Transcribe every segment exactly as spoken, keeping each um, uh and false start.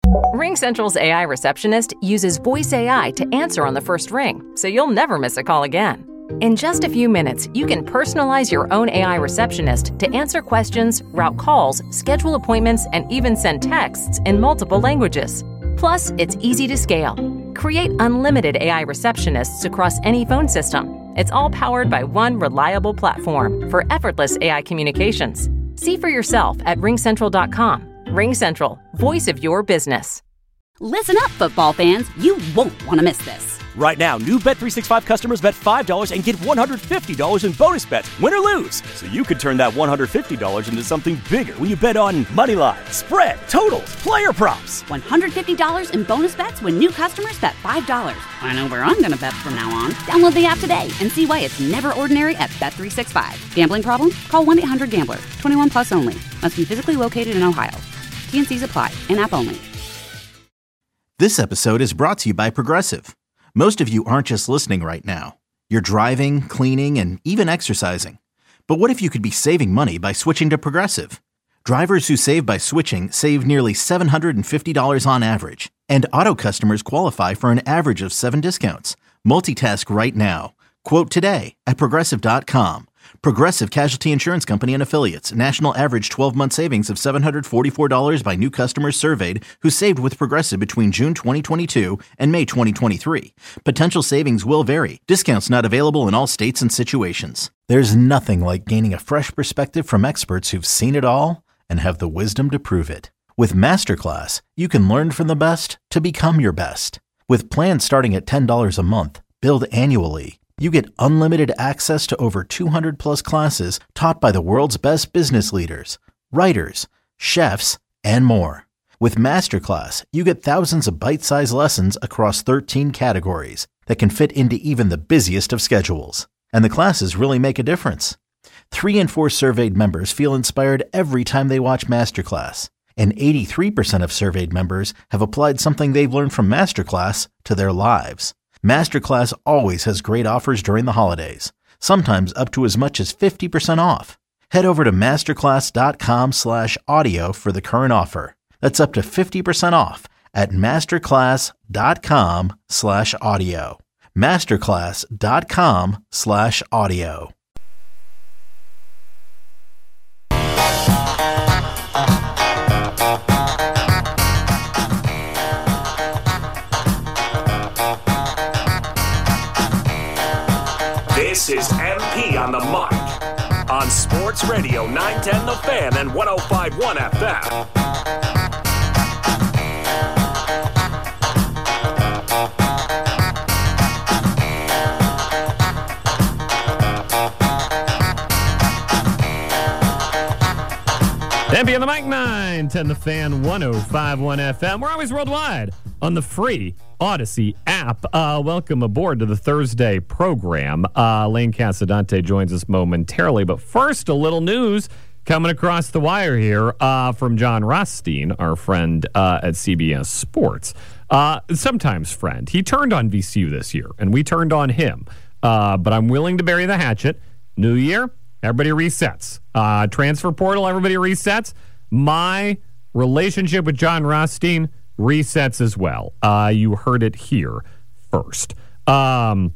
RingCentral's A I receptionist uses voice A I to answer on the first ring, so you'll never miss a call again. In just a few minutes, you can personalize your own A I receptionist to answer questions, route calls, schedule appointments, and even send texts in multiple languages. Plus, it's easy to scale. Create unlimited A I receptionists across any phone system. It's all powered by one reliable platform for effortless A I communications. See for yourself at ring central dot com. RingCentral, voice of your business. Listen up, football fans. You won't want to miss this. Right now, new Bet three sixty-five customers bet five dollars and get one hundred fifty dollars in bonus bets, win or lose. So you could turn that one hundred fifty dollars into something bigger when you bet on money line, spread, totals, player props. one hundred fifty dollars in bonus bets when new customers bet five dollars. I know where I'm going to bet from now on. Download the app today and see why it's never ordinary at Bet three sixty-five. Gambling problem? Call one eight hundred gambler. twenty-one plus only. Must be physically located in Ohio. T and C's apply. In-app only. This episode is brought to you by Progressive. Most of you aren't just listening right now. You're driving, cleaning, and even exercising. But what if you could be saving money by switching to Progressive? Drivers who save by switching save nearly seven hundred fifty dollars on average. And auto customers qualify for an average of seven discounts. Multitask right now. Quote today at progressive dot com. Progressive Casualty Insurance Company and Affiliates. National average twelve-month savings of seven hundred forty-four dollars by new customers surveyed who saved with Progressive between June twenty twenty-two and May twenty twenty-three. Potential savings will vary. Discounts not available in all states and situations. There's nothing like gaining a fresh perspective from experts who've seen it all and have the wisdom to prove it. With Masterclass, you can learn from the best to become your best. With plans starting at ten dollars a month, billed annually, you get unlimited access to over two hundred plus classes taught by the world's best business leaders, writers, chefs, and more. With Masterclass, you get thousands of bite-sized lessons across thirteen categories that can fit into even the busiest of schedules. And the classes really make a difference. Three in four surveyed members feel inspired every time they watch Masterclass. And eighty-three percent of surveyed members have applied something they've learned from Masterclass to their lives. Masterclass always has great offers during the holidays, sometimes up to as much as fifty percent off. Head over to masterclass dot com slash audio for the current offer. That's up to fifty percent off at masterclass dot com slash audio. masterclass dot com slash audio. This is M P on the Mark on Sports Radio nine ten The Fan and one oh five point one F M. M P on the mic, nine ten The Fan, one oh five point one F M. We're always worldwide on the free Odyssey app. Uh, welcome aboard to the Thursday program. Uh, Lane Casadante joins us momentarily, but first, a little news coming across the wire here uh, from John Rothstein, our friend uh, at C B S Sports. Uh, sometimes friend. He turned on V C U this year, and we turned on him. Uh, but I'm willing to bury the hatchet. New year, everybody resets. Uh, transfer portal, everybody resets. My relationship with John Rothstein resets as well. Uh, you heard it here first. Um,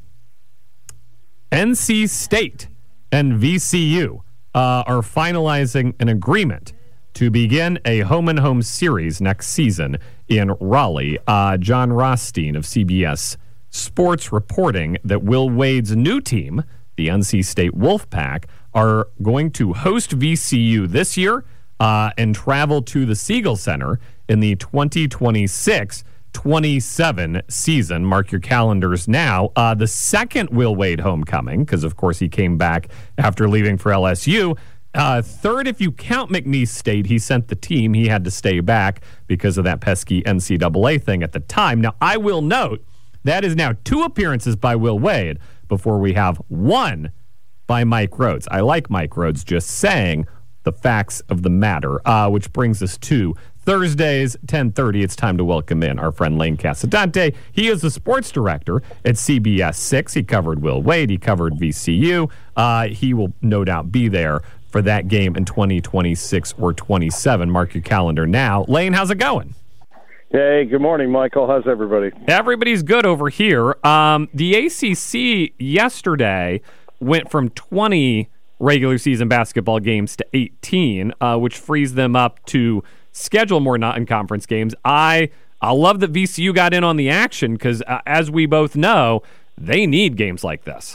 N C State and V C U uh, are finalizing an agreement to begin a home-and-home series next season in Raleigh. Uh, John Rothstein of C B S Sports reporting that Will Wade's new team, the N C State Wolfpack, are going to host V C U this year uh, and travel to the Siegel Center in the twenty twenty-six twenty-seven season. Mark your calendars now. Uh, the second Will Wade homecoming, because of course he came back after leaving for L S U. Uh, third, if you count McNeese State, he sent the team. He had to stay back because of that pesky N C double A thing at the time. Now, I will note that is now two appearances by Will Wade before we have one by Mike Rhodes. I like Mike Rhodes, just saying the facts of the matter, uh, which brings us to Thursdays, ten thirty. It's time to welcome in our friend Lane Casadante. He is the sports director at C B S six. He covered Will Wade. He covered V C U. Uh, he will no doubt be there for that game in twenty twenty-six or twenty-seven. Mark your calendar now. Lane, how's it going? Hey, good morning, Michael. How's everybody? Everybody's good over here. Um, the A C C yesterday went from twenty regular season basketball games to eighteen, uh, which frees them up to schedule more non-conference games. I I love that V C U got in on the action because, uh, as we both know, they need games like this.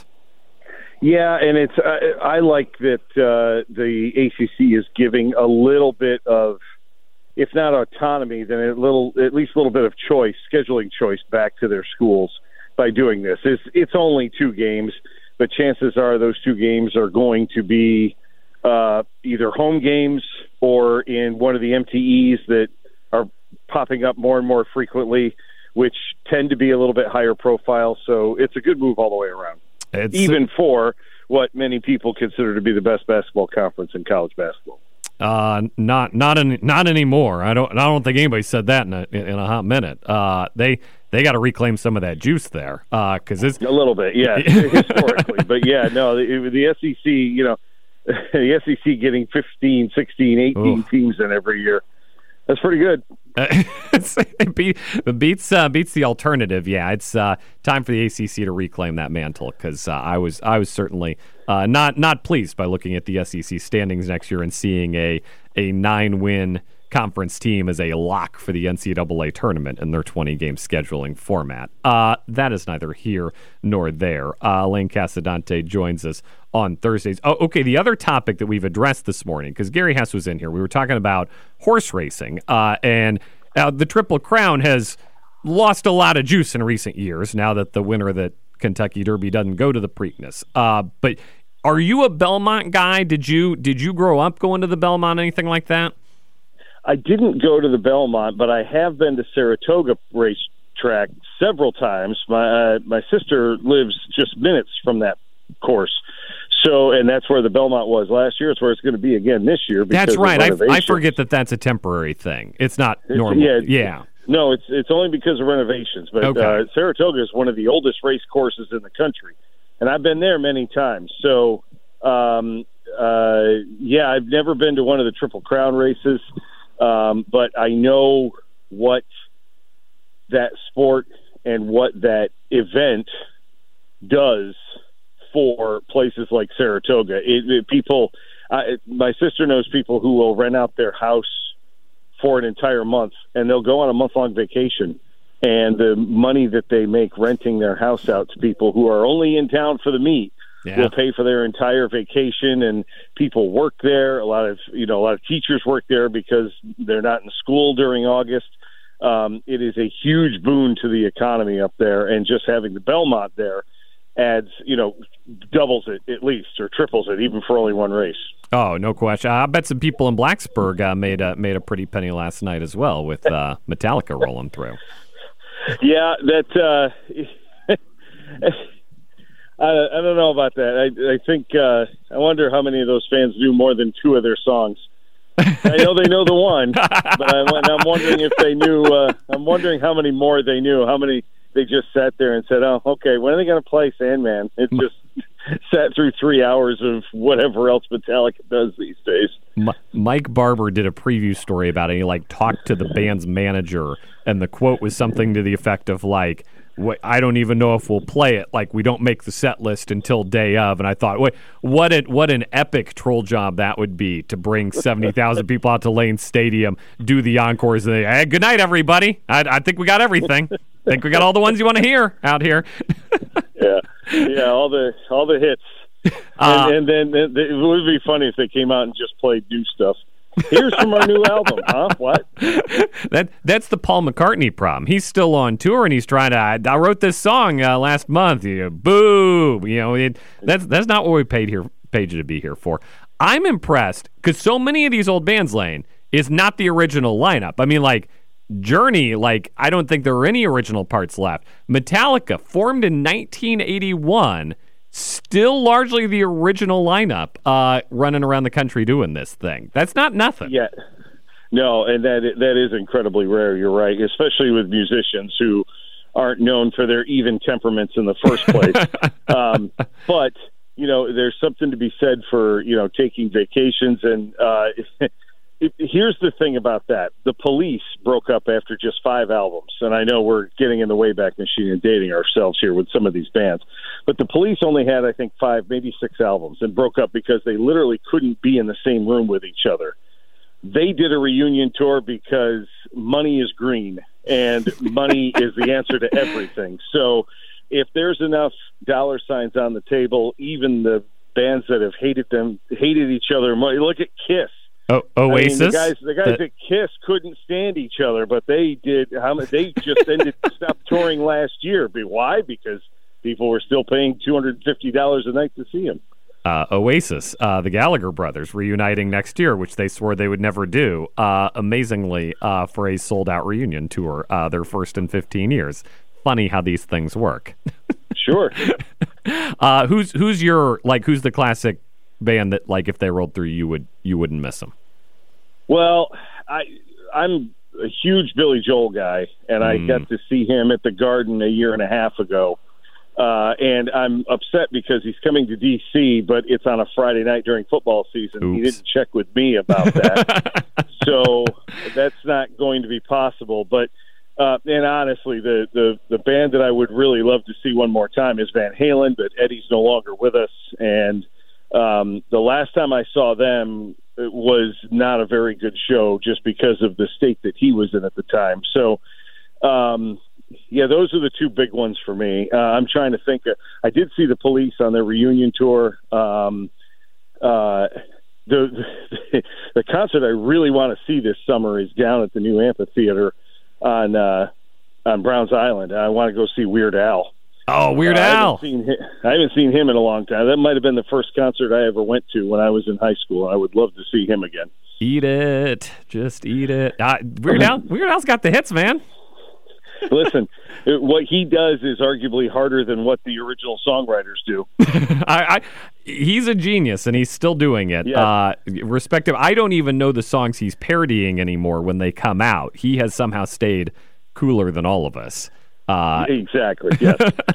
Yeah, and it's uh, I like that uh, the A C C is giving a little bit of, if not autonomy, then a little, at least a little bit of choice, scheduling choice back to their schools by doing this. It's, it's only two games, but chances are those two games are going to be uh, either home games or in one of the M T Es that are popping up more and more frequently, which tend to be a little bit higher profile. So it's a good move all the way around, it's, even for what many people consider to be the best basketball conference in college basketball. Uh, not not any, not anymore. I don't I don't think anybody said that in a in a hot minute. Uh, they they got to reclaim some of that juice there. Uh, because it's a little bit, yeah, historically, but yeah, no, the, the S E C, you know, the S E C getting fifteen, sixteen, eighteen Oof. teams in every year. That's pretty good. Uh, it beat, it beats uh, beats the alternative. Yeah, it's uh, time for the A C C to reclaim that mantle because uh, I was I was certainly uh, not not pleased by looking at the S E C standings next year and seeing a a nine win conference team as a lock for the N C double A tournament in their twenty game scheduling format. Uh, that is neither here nor there. Uh, Lane Casadante joins us on Thursdays. Oh, okay, the other topic that we've addressed this morning, because Gary Hess was in here, we were talking about horse racing, uh, and uh, the Triple Crown has lost a lot of juice in recent years now that the winner of the Kentucky Derby doesn't go to the Preakness. Uh, but are you a Belmont guy? Did you did you grow up going to the Belmont, anything like that? I didn't go to the Belmont, but I have been to Saratoga racetrack several times. My uh, my sister lives just minutes from that course, so and that's where the Belmont was last year. It's where it's going to be again this year. That's right. I, I forget that that's a temporary thing. It's not normal. Yeah, yeah. No, it's it's only because of renovations. But okay. uh, Saratoga is one of the oldest race courses in the country, and I've been there many times. So, um, uh, yeah, I've never been to one of the Triple Crown races. Um, but I know what that sport and what that event does for places like Saratoga. It, it, people, I, my sister knows people who will rent out their house for an entire month, and they'll go on a month-long vacation. And the money that they make renting their house out to people who are only in town for the meet Yeah. will pay for their entire vacation, and people work there. A lot of you know, a lot of teachers work there because they're not in school during August. Um, it is a huge boon to the economy up there, and just having the Belmont there adds, you know, doubles it at least or triples it, even for only one race. Oh, no question. I bet some people in Blacksburg uh, made a made a pretty penny last night as well with uh, Metallica rolling through. Yeah, that. Uh, I, I don't know about that. I, I think uh, I wonder how many of those fans knew more than two of their songs. I know they know the one, but I'm, I'm wondering if they knew. Uh, I'm wondering how many more they knew. How many they just sat there and said, "Oh, okay, when are they going to play Sandman?" It just sat through three hours of whatever else Metallica does these days. M- Mike Barber did a preview story about it. He like talked to the band's manager, and the quote was something to the effect of like, I don't even know if we'll play it. Like, we don't make the set list until day of. And I thought, wait, what an, what an epic troll job that would be to bring seventy thousand people out to Lane Stadium, do the encores, and they, hey, good night, everybody. I, I think we got everything. I think we got all the ones you want to hear out here. yeah, yeah, all the all the hits. Uh, and, and then it would be funny if they came out and just played new stuff. Here's from our new album, huh? What? That that's the Paul McCartney problem. He's still on tour and he's trying to. I, I wrote this song uh, last month. You know, boo! You know, it, that's that's not what we paid here paid you to be here for. I'm impressed because so many of these old bands, Lane, is not the original lineup. I mean, like Journey, like I don't think there are any original parts left. Metallica, formed in nineteen eighty-one. Still largely the original lineup uh, running around the country doing this thing. That's not nothing. Yeah. No, and that that is incredibly rare, you're right, especially with musicians who aren't known for their even temperaments in the first place. um, but, you know, there's something to be said for, you know, taking vacations. And uh, it, here's the thing about that. The Police broke up after just five albums. And I know we're getting in the Wayback Machine and dating ourselves here with some of these bands. But the Police only had, I think, five, maybe six albums and broke up because they literally couldn't be in the same room with each other. They did a reunion tour because money is green and money is the answer to everything. So if there's enough dollar signs on the table, even the bands that have hated them, hated each other, look at Kiss. Oh, Oasis. I mean, the guys, the guys the... at Kiss couldn't stand each other, but they did. How much? They just ended stopped touring last year. Why? Because people were still paying two hundred and fifty dollars a night to see them. Uh, Oasis, uh, the Gallagher brothers, reuniting next year, which they swore they would never do. Uh, amazingly, uh, for a sold-out reunion tour, uh, their first in fifteen years. Funny how these things work. Sure. uh, who's who's your like? Who's the classic band that, like, if they rolled through, you would you wouldn't miss them? Well, I I'm a huge Billy Joel guy, and I Mm. got to see him at the Garden a year and a half ago. Uh, and I'm upset because he's coming to D C, but it's on a Friday night during football season. Oops. He didn't check with me about that. So that's not going to be possible. But uh, and honestly, the, the, the band that I would really love to see one more time is Van Halen, but Eddie's no longer with us. And um, the last time I saw them, it was not a very good show just because of the state that he was in at the time. So, um, yeah, those are the two big ones for me. Uh, I'm trying to think. Uh, I did see the Police on their reunion tour. Um, uh, the, the the concert I really want to see this summer is down at the new amphitheater on uh, on Browns Island. I want to go see Weird Al. Oh, Weird uh, Al! I haven't, seen him, I haven't seen him in a long time. That might have been the first concert I ever went to when I was in high school. I would love to see him again. Eat it, just eat it. Uh, Weird Al, Weird Al's got the hits, man. Listen, what he does is arguably harder than what the original songwriters do. I, I, he's a genius, and he's still doing it. Yeah. Uh, respective, I don't even know the songs he's parodying anymore when they come out. He has somehow stayed cooler than all of us. Uh, exactly, yes.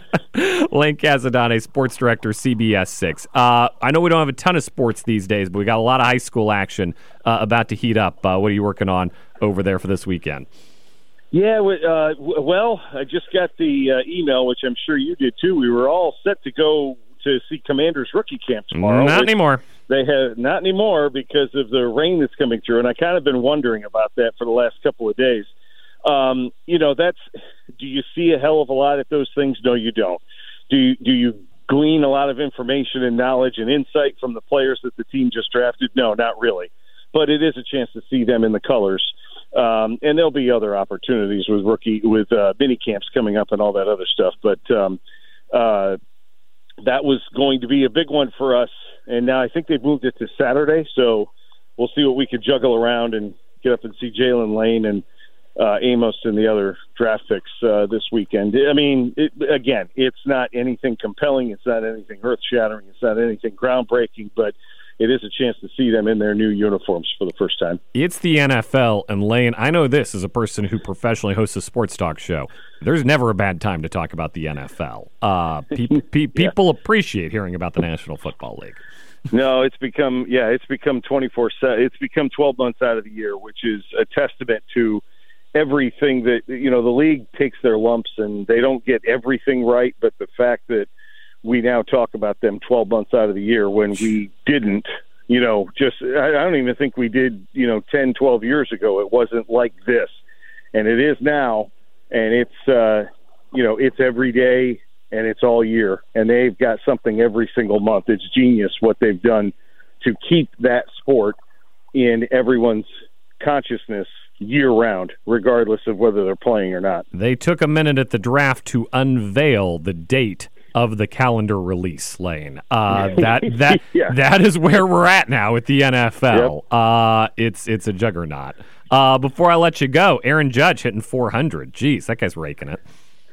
Lane Casadane, sports director, C B S six. Uh, I know we don't have a ton of sports these days, but we got a lot of high school action uh, about to heat up. Uh, what are you working on over there for this weekend? Yeah, uh, well, I just got the uh, email, which I'm sure you did too. We were all set to go to see Commanders rookie camp tomorrow. Not anymore. They have not anymore because of the rain that's coming through, and I kind of been wondering about that for the last couple of days. Um, you know, that's. Do you see a hell of a lot at those things? No, you don't. Do you, do you glean a lot of information and knowledge and insight from the players that the team just drafted? No, not really. But it is a chance to see them in the colors. Um, and there'll be other opportunities with rookie with uh, mini camps coming up and all that other stuff. But um, uh, that was going to be a big one for us. And now I think they've moved it to Saturday, so we'll see what we could juggle around and get up and see Jalen Lane and uh, Amos and the other draft picks uh, this weekend. I mean, it, again, it's not anything compelling. It's not anything earth-shattering. It's not anything groundbreaking, but it is a chance to see them in their new uniforms for the first time. It's the N F L, and Lane, I know this as a person who professionally hosts a sports talk show. There's never a bad time to talk about the N F L. Uh, pe- pe- yeah. People appreciate hearing about the National Football League. No, it's become yeah, it's become twenty-four seven. It's become twelve months out of the year, which is a testament to everything that, you know, the league takes their lumps and they don't get everything right, but the fact that we now talk about them twelve months out of the year when we didn't, you know, just, I don't even think we did, you know, ten, twelve years ago. It wasn't like this. And it is now. And it's, uh, you know, it's every day and it's all year. And they've got something every single month. It's genius what they've done to keep that sport in everyone's consciousness year round, regardless of whether they're playing or not. They took a minute at the draft to unveil the date of the calendar release, Lane. Uh, that that yeah. that is where we're at now with the N F L. Yep. Uh, it's it's a juggernaut. Uh, before I let you go, Aaron Judge hitting four hundred. Jeez, that guy's raking it.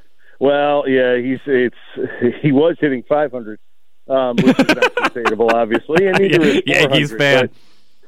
Well, yeah, he's it's he was hitting five hundred, um, which is not sustainable, obviously, and neither is Yankees fan. But,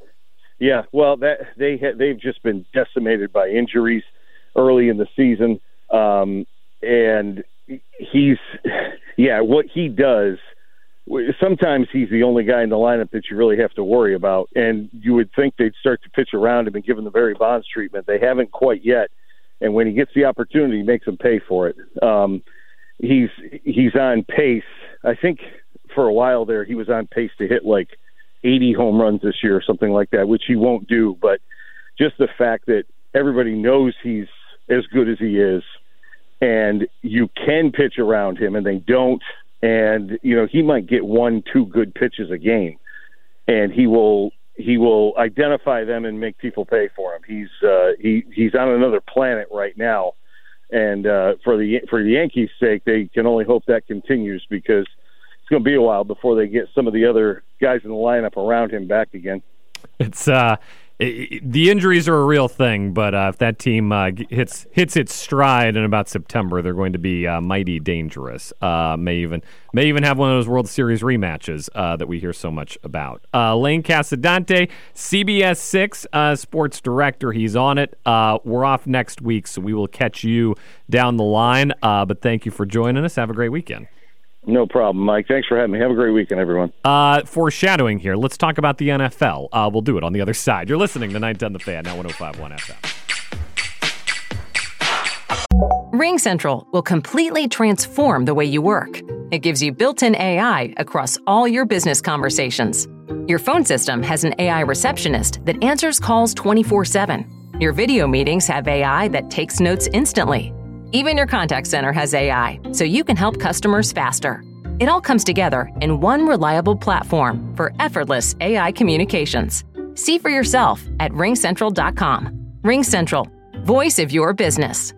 yeah, well, that they ha- they've just been decimated by injuries early in the season, um, and he's yeah, what he does sometimes he's the only guy in the lineup that you really have to worry about. And you would think they'd start to pitch around him and give him the Barry Bonds treatment. They haven't quite yet. And when he gets the opportunity, he makes them pay for it. Um, he's he's on pace. I think for a while there, he was on pace to hit like eighty home runs this year or something like that, which he won't do. But just the fact that everybody knows he's as good as he is, and you can pitch around him, and they don't. And, you know, he might get one, two good pitches a game, and he will he will identify them and make people pay for him. He's uh, he he's on another planet right now, and uh, for the for the Yankees' sake, they can only hope that continues, because it's going to be a while before they get some of the other guys in the lineup around him back again. It's uh, it, the injuries are a real thing, but uh, if that team uh, hits hits its stride in about September, they're going to be uh, mighty dangerous. Uh, may even may even have one of those World Series rematches uh, that we hear so much about. Uh, Lane Casadante, C B S six uh, sports director, he's on it. Uh, we're off next week, so we will catch you down the line. Uh, but thank you for joining us. Have a great weekend. No problem, Mike. Thanks for having me. Have a great weekend, everyone. Uh, foreshadowing here. Let's talk about the N F L. Uh, we'll do it on the other side. You're listening to nine ten The Fan, now one oh five point one F M. Ring Central will completely transform the way you work. It gives you built-in A I across all your business conversations. Your phone system has an A I receptionist that answers calls twenty-four seven. Your video meetings have A I that takes notes instantly. Even your contact center has A I, so you can help customers faster. It all comes together in one reliable platform for effortless A I communications. See for yourself at ring central dot com. Ring Central, voice of your business.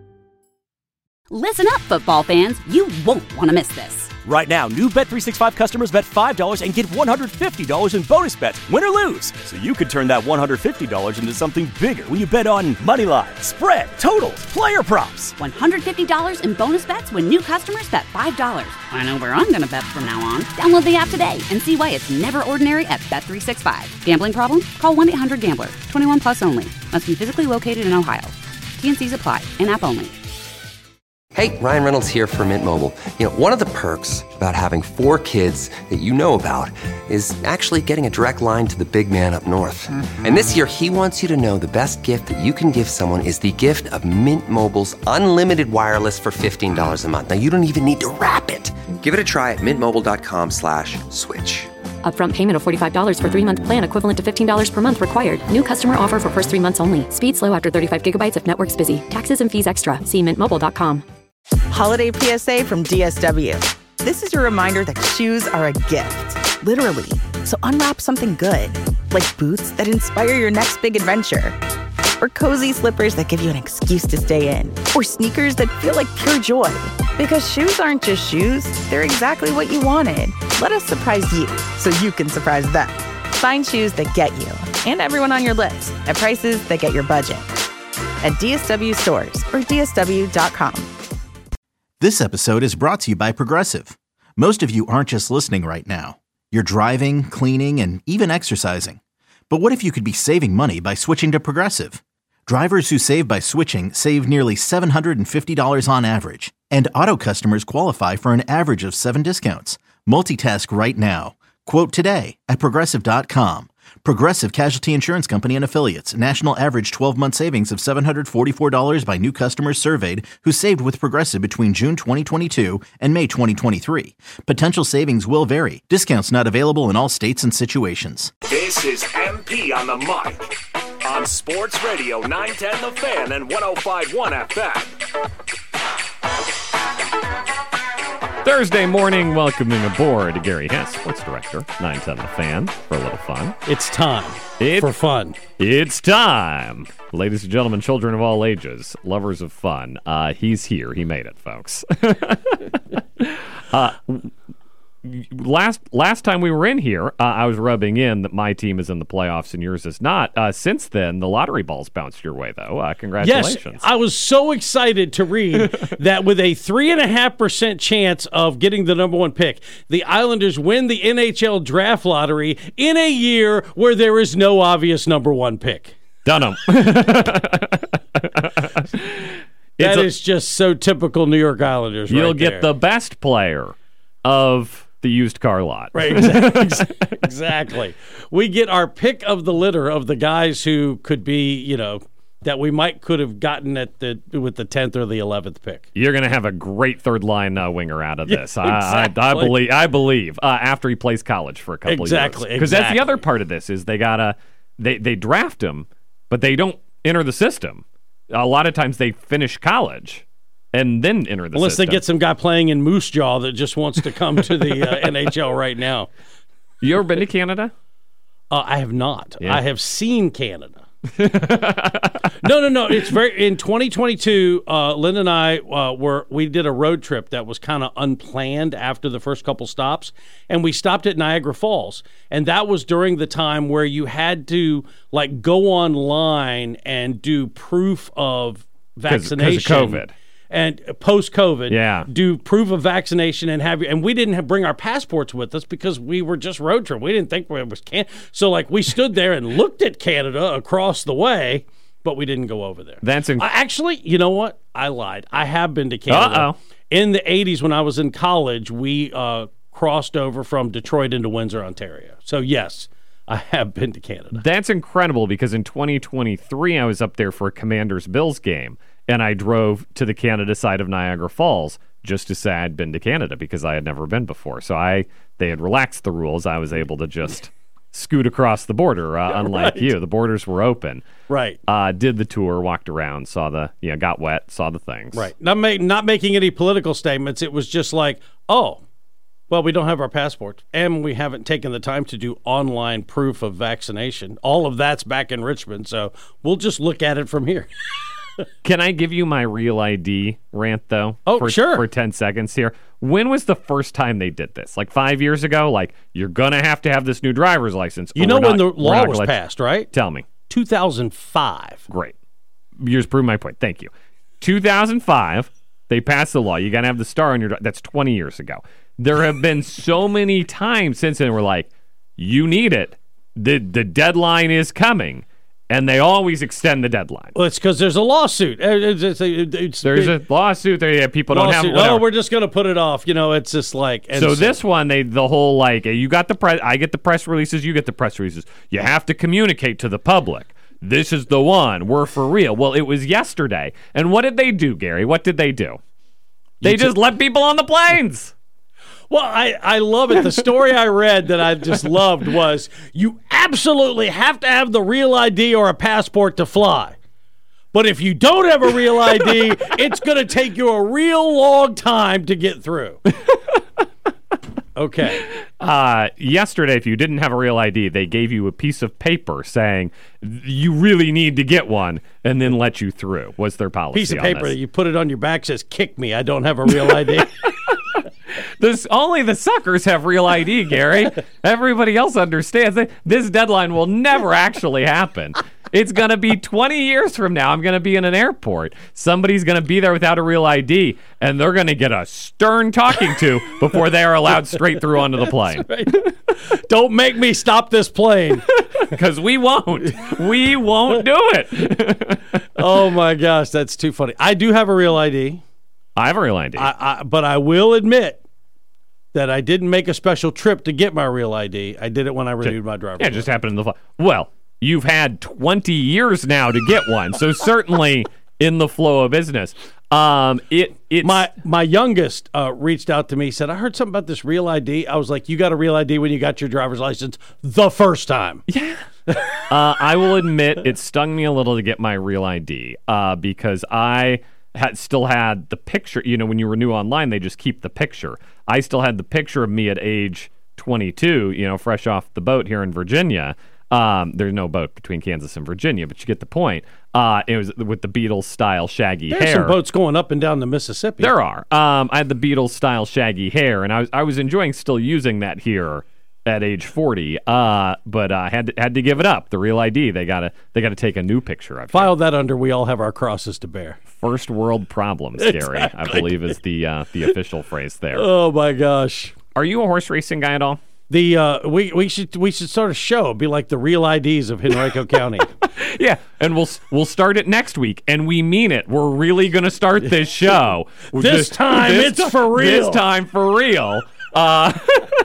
Listen up, football fans. You won't want to miss this. Right now, new Bet three sixty-five customers bet five dollars and get one hundred fifty dollars in bonus bets, win or lose. So you could turn that one hundred fifty dollars into something bigger when you bet on money line, spread, totals, player props. one hundred fifty dollars in bonus bets when new customers bet five dollars. I know where I'm going to bet from now on. Download the app today and see why it's never ordinary at Bet three sixty-five. Gambling problem? Call one eight hundred gambler. twenty-one plus only. Must be physically located in Ohio. T N Cs apply. In-app only. Hey, Ryan Reynolds here for Mint Mobile. You know, one of the perks about having four kids that you know about is actually getting a direct line to the big man up north. Mm-hmm. And this year, he wants you to know the best gift that you can give someone is the gift of Mint Mobile's unlimited wireless for fifteen dollars a month. Now, you don't even need to wrap it. Give it a try at mintmobile.com slash switch. Upfront payment of forty-five dollars for three-month plan equivalent to fifteen dollars per month required. New customer offer for first three months only. Speed slow after thirty-five gigabytes if network's busy. Taxes and fees extra. See mint mobile dot com. Holiday P S A from D S W. This is your reminder that shoes are a gift, literally. So unwrap something good, like boots that inspire your next big adventure, or cozy slippers that give you an excuse to stay in, or sneakers that feel like pure joy. Because shoes aren't just shoes, they're exactly what you wanted. Let us surprise you so you can surprise them. Find shoes that get you and everyone on your list at prices that get your budget. At D S W stores or D S W dot com. This episode is brought to you by Progressive. Most of you aren't just listening right now. You're driving, cleaning, and even exercising. But what if you could be saving money by switching to Progressive? Drivers who save by switching save nearly seven hundred fifty dollars on average. And auto customers qualify for an average of seven discounts. Multitask right now. Quote today at Progressive dot com. Progressive Casualty Insurance Company and Affiliates. National average twelve-month savings of seven hundred forty-four dollars by new customers surveyed who saved with Progressive between June twenty twenty-two and May twenty twenty-three. Potential savings will vary. Discounts not available in all states and situations. This is M P on the mic on Sports Radio nine ten The Fan and one oh five point one F M. Thursday morning, welcoming aboard Gary Hess, sports director, nine ten The Fan, for a little fun. It's time it, for fun. It's time. Ladies and gentlemen, children of all ages, lovers of fun, uh, he's here. He made it, folks. uh, last last time we were in here, uh, I was rubbing in that my team is in the playoffs and yours is not. Uh, since then, the lottery balls bounced your way, though. Uh, congratulations. Yes, I was so excited to read that with a three point five percent chance of getting the number one pick, the Islanders win the N H L draft lottery in a year where there is no obvious number one pick. Dunham. That a, is just so typical New York Islanders. You'll right get there. the best player of the used car lot. Right, exactly. exactly. We get our pick of the litter of the guys who could be, you know, that we might could have gotten at the with the tenth or the eleventh pick. You're going to have a great third line uh, winger out of this. Yeah, exactly. I, I, I believe. I believe uh, after he plays college for a couple exactly, of years. Because exactly. that's the other part of this is they gotta they they draft him, but they don't enter the system. A lot of times they finish college and then enter the Unless system. they get some guy playing in Moose Jaw that just wants to come to the uh, N H L right now. You ever been to Canada? Uh, I have not. Yeah. I have seen Canada. no, no, no. It's very in twenty twenty-two. Uh, Lynn and I uh, were we did a road trip that was kind of unplanned after the first couple stops, and we stopped at Niagara Falls, and that was during the time where you had to like go online and do proof of vaccination because of COVID. And post-COVID, yeah. do proof of vaccination and have and we didn't have, bring our passports with us because we were just road trip. We didn't think it was Can. So like we stood there and looked at Canada across the way, but we didn't go over there. That's inc- uh, actually, you know what? I lied. I have been to Canada. Uh-oh. In the eighties when I was in college. We uh, crossed over from Detroit into Windsor, Ontario. So yes, I have been to Canada. That's incredible because in twenty twenty-three I was up there for a Commanders-Bills game. And I drove to the Canada side of Niagara Falls just to say I'd been to Canada because I had never been before. So I they had relaxed the rules. I was able to just scoot across the border, uh, unlike right. you. The borders were open. Right. Uh, did the tour, walked around, saw the, you know, got wet, saw the things. Right. Not, ma- not making any political statements. It was just like, oh, well, we don't have our passport, and we haven't taken the time to do online proof of vaccination. All of that's back in Richmond, so we'll just look at it from here. Can I give you my real I D rant, though? Oh, for, sure. For ten seconds here. When was the first time they did this? Like five years ago? Like, you're going to have to have this new driver's license. You know when the law was passed, right? Tell me. two thousand five. Great. You just proved my point. Thank you. two thousand five, they passed the law. You got to have the star on your... That's twenty years ago. There have been so many times since then we're like, you need it. The, the deadline is coming. And they always extend the deadline. Well, it's because there's a lawsuit. It's, it's, it's, there's it, a lawsuit. There, yeah, people lawsuit. don't have. Whatever. Oh, we're just going to put it off. You know, it's just like. And so, so this one, they the whole like you got the press. I get the press releases. You get the press releases. You have to communicate to the public. This is the one. We're for real. Well, it was yesterday. And what did they do, Gary? What did they do? They you just t- let people on the planes. Well, I, I love it. The story I read that I just loved was you absolutely have to have the real I D or a passport to fly. But if you don't have a real I D, it's going to take you a real long time to get through. Okay. Uh, yesterday, if you didn't have a real I D, they gave you a piece of paper saying you really need to get one and then let you through. Was their policy Piece of on paper this. that you put it on your back says, kick me, I don't have a real I D. This only the suckers have real I D, Gary. Everybody else understands that this deadline will never actually happen. It's going to be twenty years from now. I'm going to be in an airport. Somebody's going to be there without a real I D, and they're going to get a stern talking to before they are allowed straight through onto the plane. Right. Don't make me stop this plane. Because we won't. We won't do it. Oh, my gosh. That's too funny. I do have a real I D. I have a real I D. I, I, but I will admit that I didn't make a special trip to get my real I D. I did it when I renewed just, my driver's Yeah, it just happened in the flight. Well, you've had twenty years now to get one, so certainly in the flow of business. Um, it it's, my my youngest uh, reached out to me, said, I heard something about this real I D. I was like, you got a real I D when you got your driver's license the first time. Yeah. uh, I will admit it stung me a little to get my real I D uh, because I had still had the picture. You know, when you renew online, they just keep the picture. I still had the picture of me at age twenty-two, you know, fresh off the boat here in Virginia. Um, there's no boat between Kansas and Virginia, but you get the point. Uh, it was with the Beatles-style shaggy There's hair. There's some boats going up and down the Mississippi. There are. Um, I had the Beatles-style shaggy hair, and I was I was enjoying still using that here at age forty. Uh, but I uh, had to, had to give it up. The real I D, they gotta they gotta take a new picture of. File that under. We all have our crosses to bear. First world problems, Gary. Exactly. I believe is the uh, the official phrase there. Oh my gosh. Are you a horse racing guy at all? The uh, we we should we should start a show. It'd be like the real I Ds of Henrico County. Yeah, and we'll we'll start it next week, and we mean it. We're really gonna start this show. this just, time this it's t- for real. This time for real. Uh,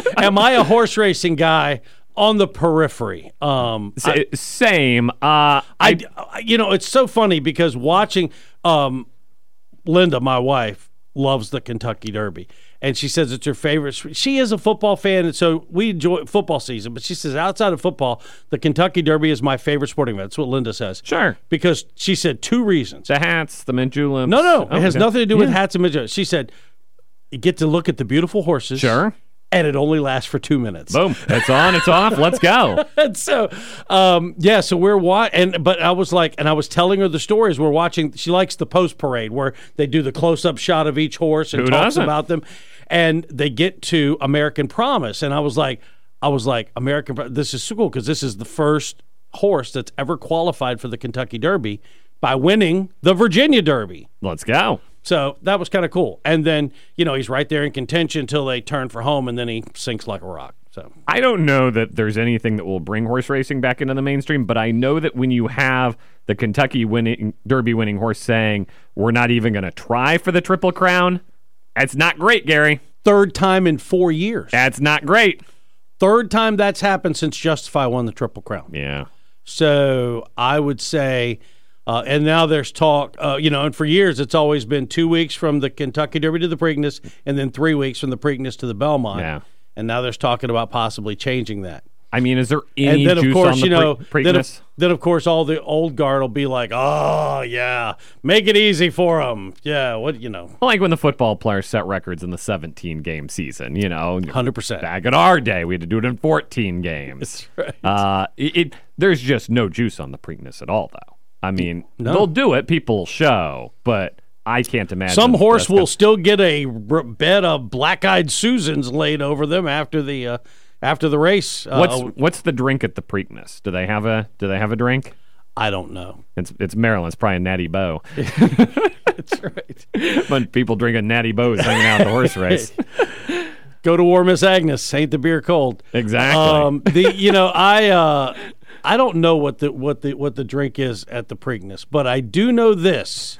am I a horse racing guy on the periphery? Um, I, Same. Uh, I, I, you know, it's so funny because watching um, Linda, my wife, loves the Kentucky Derby. And she says it's her favorite. She is a football fan, and so we enjoy football season. But she says outside of football, the Kentucky Derby is my favorite sporting event. That's what Linda says. Sure. Because she said two reasons. The hats, the mint juleps. No, no. Oh, it has okay. nothing to do with Yeah. hats and mint juleps. She said you get to look at the beautiful horses. Sure. And it only lasts for two minutes. Boom. It's on, it's off. Let's go. And so, um, yeah, so we're watching, but I was like, and I was telling her the stories. We're watching, she likes the post parade where they do the close up shot of each horse and Who talks doesn't? about them. And they get to American Promise. And I was like, I was like, American, Pro- this is so cool because this is the first horse that's ever qualified for the Kentucky Derby by winning the Virginia Derby. Let's go. So that was kind of cool. And then, you know, he's right there in contention until they turn for home, and then he sinks like a rock. So I don't know that there's anything that will bring horse racing back into the mainstream, but I know that when you have the Kentucky winning Derby winning horse saying, we're not even going to try for the Triple Crown, that's not great, Gary. Third time in four years. That's not great. Third time that's happened since Justify won the Triple Crown. Yeah. So I would say, uh, and now there's talk, uh, you know, and for years it's always been two weeks from the Kentucky Derby to the Preakness and then three weeks from the Preakness to the Belmont. Yeah. And now there's talking about possibly changing that. I mean, is there any and then, of juice course, on the you know, pre- then, Preakness? of, then, of course, all the old guard will be like, oh, yeah, make it easy for them. Yeah, what, you know. Like when the football players set records in the seventeen-game season, you know. one hundred percent. Back in our day, we had to do it in fourteen games. That's right. Uh, it, it, there's just no juice on the Preakness at all, though. I mean, No. they'll do it, people will show, but I can't imagine. Some horse that's will gonna- still get a r- bed of black-eyed Susans laid over them after the uh, after the race. Uh, What's what's the drink at the Preakness? Do they have a Do they have a drink? I don't know. It's it's Maryland. It's probably a Natty Bow. That's right. When people drinking Natty Bows hanging out at the horse race. Go to War Miss Agnes. Ain't the beer cold? Exactly. Um, the you know I uh, I don't know what the what the what the drink is at the Preakness, but I do know this.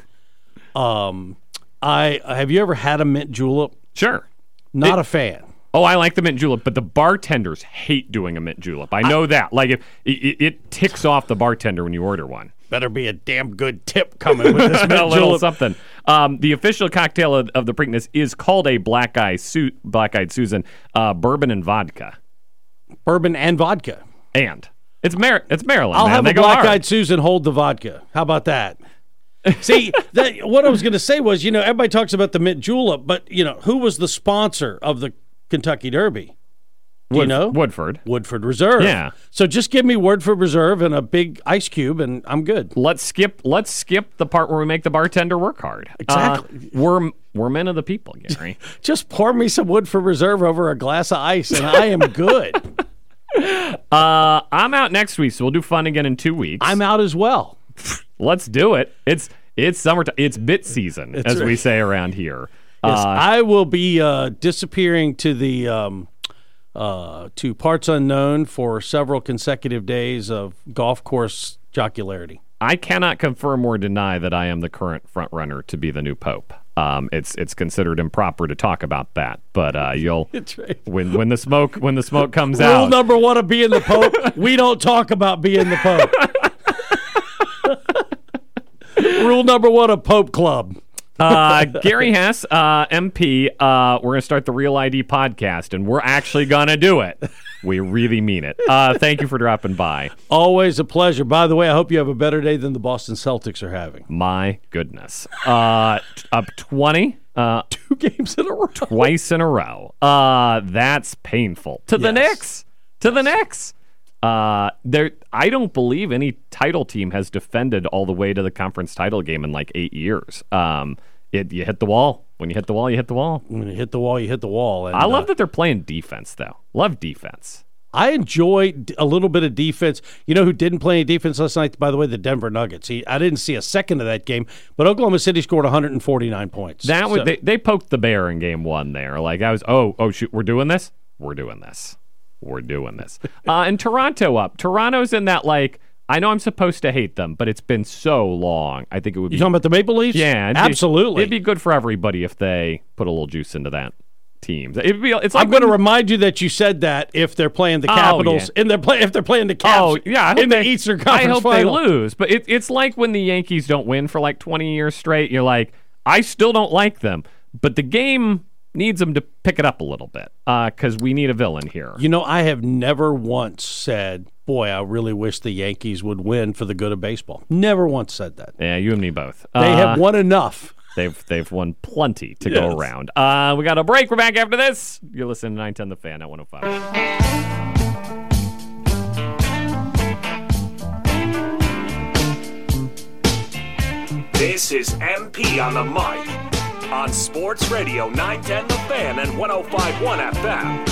Um, I have you ever had a mint julep? Sure. Not It- a fan. Oh, I like the mint julep, but the bartenders hate doing a mint julep. I know that. Like, if it, it ticks off the bartender when you order one. Better be a damn good tip coming with this mint a little julep. something. Um, the official cocktail of, of the Preakness is called a Black Eye Su- Black Eyed Susan, uh, bourbon and vodka, Bourbon and vodka. and it's Mar- it's Maryland. I'll man. have They a go hard. black-eyed Susan hold the vodka. How about that? See, that, what I was going to say was, you know, everybody talks about the mint julep, but you know, who was the sponsor of the Kentucky Derby? Do you Wood- know? Woodford. Woodford Reserve. Yeah. So just give me Woodford Reserve and a big ice cube, and I'm good. Let's skip. Let's skip the part where we make the bartender work hard. Exactly. Uh, we're we're men of the people, Gary. Just pour me some Woodford Reserve over a glass of ice, and I am good. uh, I'm out next week, so we'll do fun again in two weeks. I'm out as well. Let's do it. It's it's summertime. It's bit season, That's as we right. say around here. Yes, Uh, I will be uh, disappearing to the um, uh, to parts unknown for several consecutive days of golf course jocularity. I cannot confirm or deny that I am the current front runner to be the new pope. Um, it's it's considered improper to talk about that, but uh, you'll That's right. when when the smoke when the smoke comes Rule out. number one of being the Pope: we don't talk about being the Pope. Rule number one of Pope Club. uh, Gary Hess, uh, M P, uh, we're going to start the Real I D podcast, and we're actually going to do it. We really mean it. Uh, thank you for dropping by. Always a pleasure. By the way, I hope you have a better day than the Boston Celtics are having. My goodness. Uh, t- up twenty. Uh, Two games in a row. twice in a row. Uh, that's painful. To the Yes. Knicks. To the Knicks. Uh, there. I don't believe any title team has defended all the way to the conference title game in like eight years. Um, it, you hit the wall. When you hit the wall, you hit the wall. When you hit the wall, you hit the wall. And, I love uh, that they're playing defense, though. Love defense. I enjoy d- a little bit of defense. You know who didn't play any defense last night? By the way, the Denver Nuggets. He, I didn't see a second of that game, but Oklahoma City scored one hundred forty-nine points. That was So- they, they poked the bear in game one there. Like I was, oh, oh shoot, we're doing this. We're doing this. We're doing this. uh, and Toronto up. Toronto's in that like. I know I'm supposed to hate them, but it's been so long. I think it would be. You talking about the Maple Leafs? Yeah, it'd be- absolutely. it'd be good for everybody if they put a little juice into that. teams. It'd be, it's like I'm going to remind you that you said that if they're playing the Capitals, oh, yeah. and they're play, if they're playing the Caps oh, yeah, I hope in the they, Eastern Conference I hope Final. they lose. But it, it's like when the Yankees don't win for like twenty years straight. You're like, I still don't like them, but the game needs them to pick it up a little bit because uh, we need a villain here. You know, I have never once said, boy, I really wish the Yankees would win for the good of baseball. Never once said that. Yeah, you and me both. They uh, have won enough. They've they've won plenty to yes. go around. Uh, we got a break. We're back after this. You're listening to nine ten The Fan at one oh five. This is M P on the mic on Sports Radio nine ten The Fan and one oh five point one F M.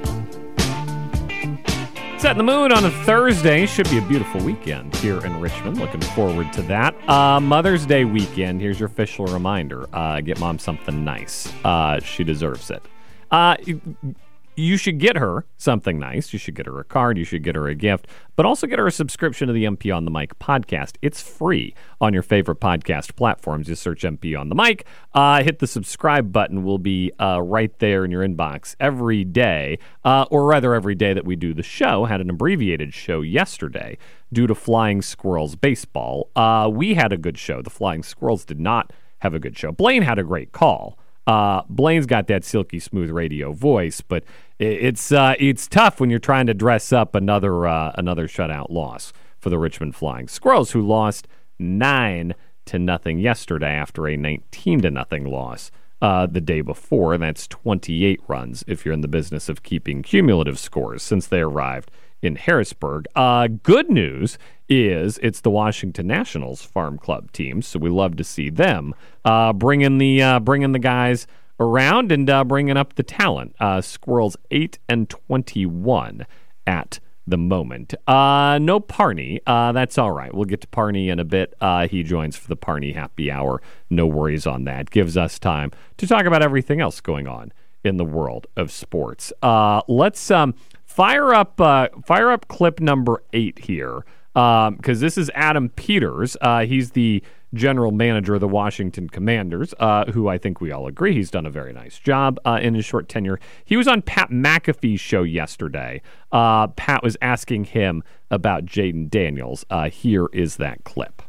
Setting the mood on a Thursday. Should be a beautiful weekend here in Richmond. Looking forward to that. Uh, Mother's Day weekend. Here's your official reminder. Uh, get Mom something nice. Uh, she deserves it. Uh, you should get her something nice. You should get her a card. You should get her a gift. But also get her a subscription to the M P on the Mic podcast. It's free on your favorite podcast platforms. Just search M P on the Mic. Uh, hit the subscribe button. Will be uh, right there in your inbox every day, uh, or rather every day that we do the show. Had an abbreviated show yesterday due to Flying Squirrels baseball. Uh, we had a good show. The Flying Squirrels did not have a good show. Blaine had a great call. Uh, Blaine's got that silky smooth radio voice, but it's uh, it's tough when you're trying to dress up another uh, another shutout loss for the Richmond Flying Squirrels, who lost nine to nothing yesterday after a nineteen to nothing loss uh, the day before. And that's twenty-eight runs if you're in the business of keeping cumulative scores since they arrived in Harrisburg. Uh, good news is it's the Washington Nationals Farm Club team, so we love to see them uh, bringing the uh, bringing the guys around and uh, bringing up the talent. Uh, Squirrels eight and twenty-one at the moment. Uh, no Parney. Uh, that's all right. We'll get to Parney in a bit. Uh, he joins for the Parney Happy Hour. No worries on that. Gives us time to talk about everything else going on in the world of sports. Uh, let's um, fire up uh, fire up clip number eight here. Because um, this is Adam Peters. Uh, he's the general manager of the Washington Commanders, uh, who I think we all agree he's done a very nice job uh, in his short tenure. He was on Pat McAfee's show yesterday. Uh, Pat was asking him about Jayden Daniels. Uh, here is that clip.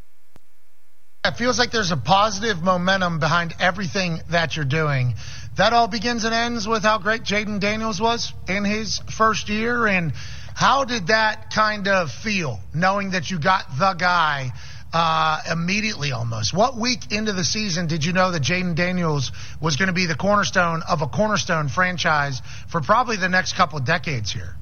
It feels like there's a positive momentum behind everything that you're doing. That all begins and ends with how great Jayden Daniels was in his first year. And how did that kind of feel, knowing that you got the guy uh, immediately almost? What week into the season did you know that Jayden Daniels was going to be the cornerstone of a cornerstone franchise for probably the next couple of decades here?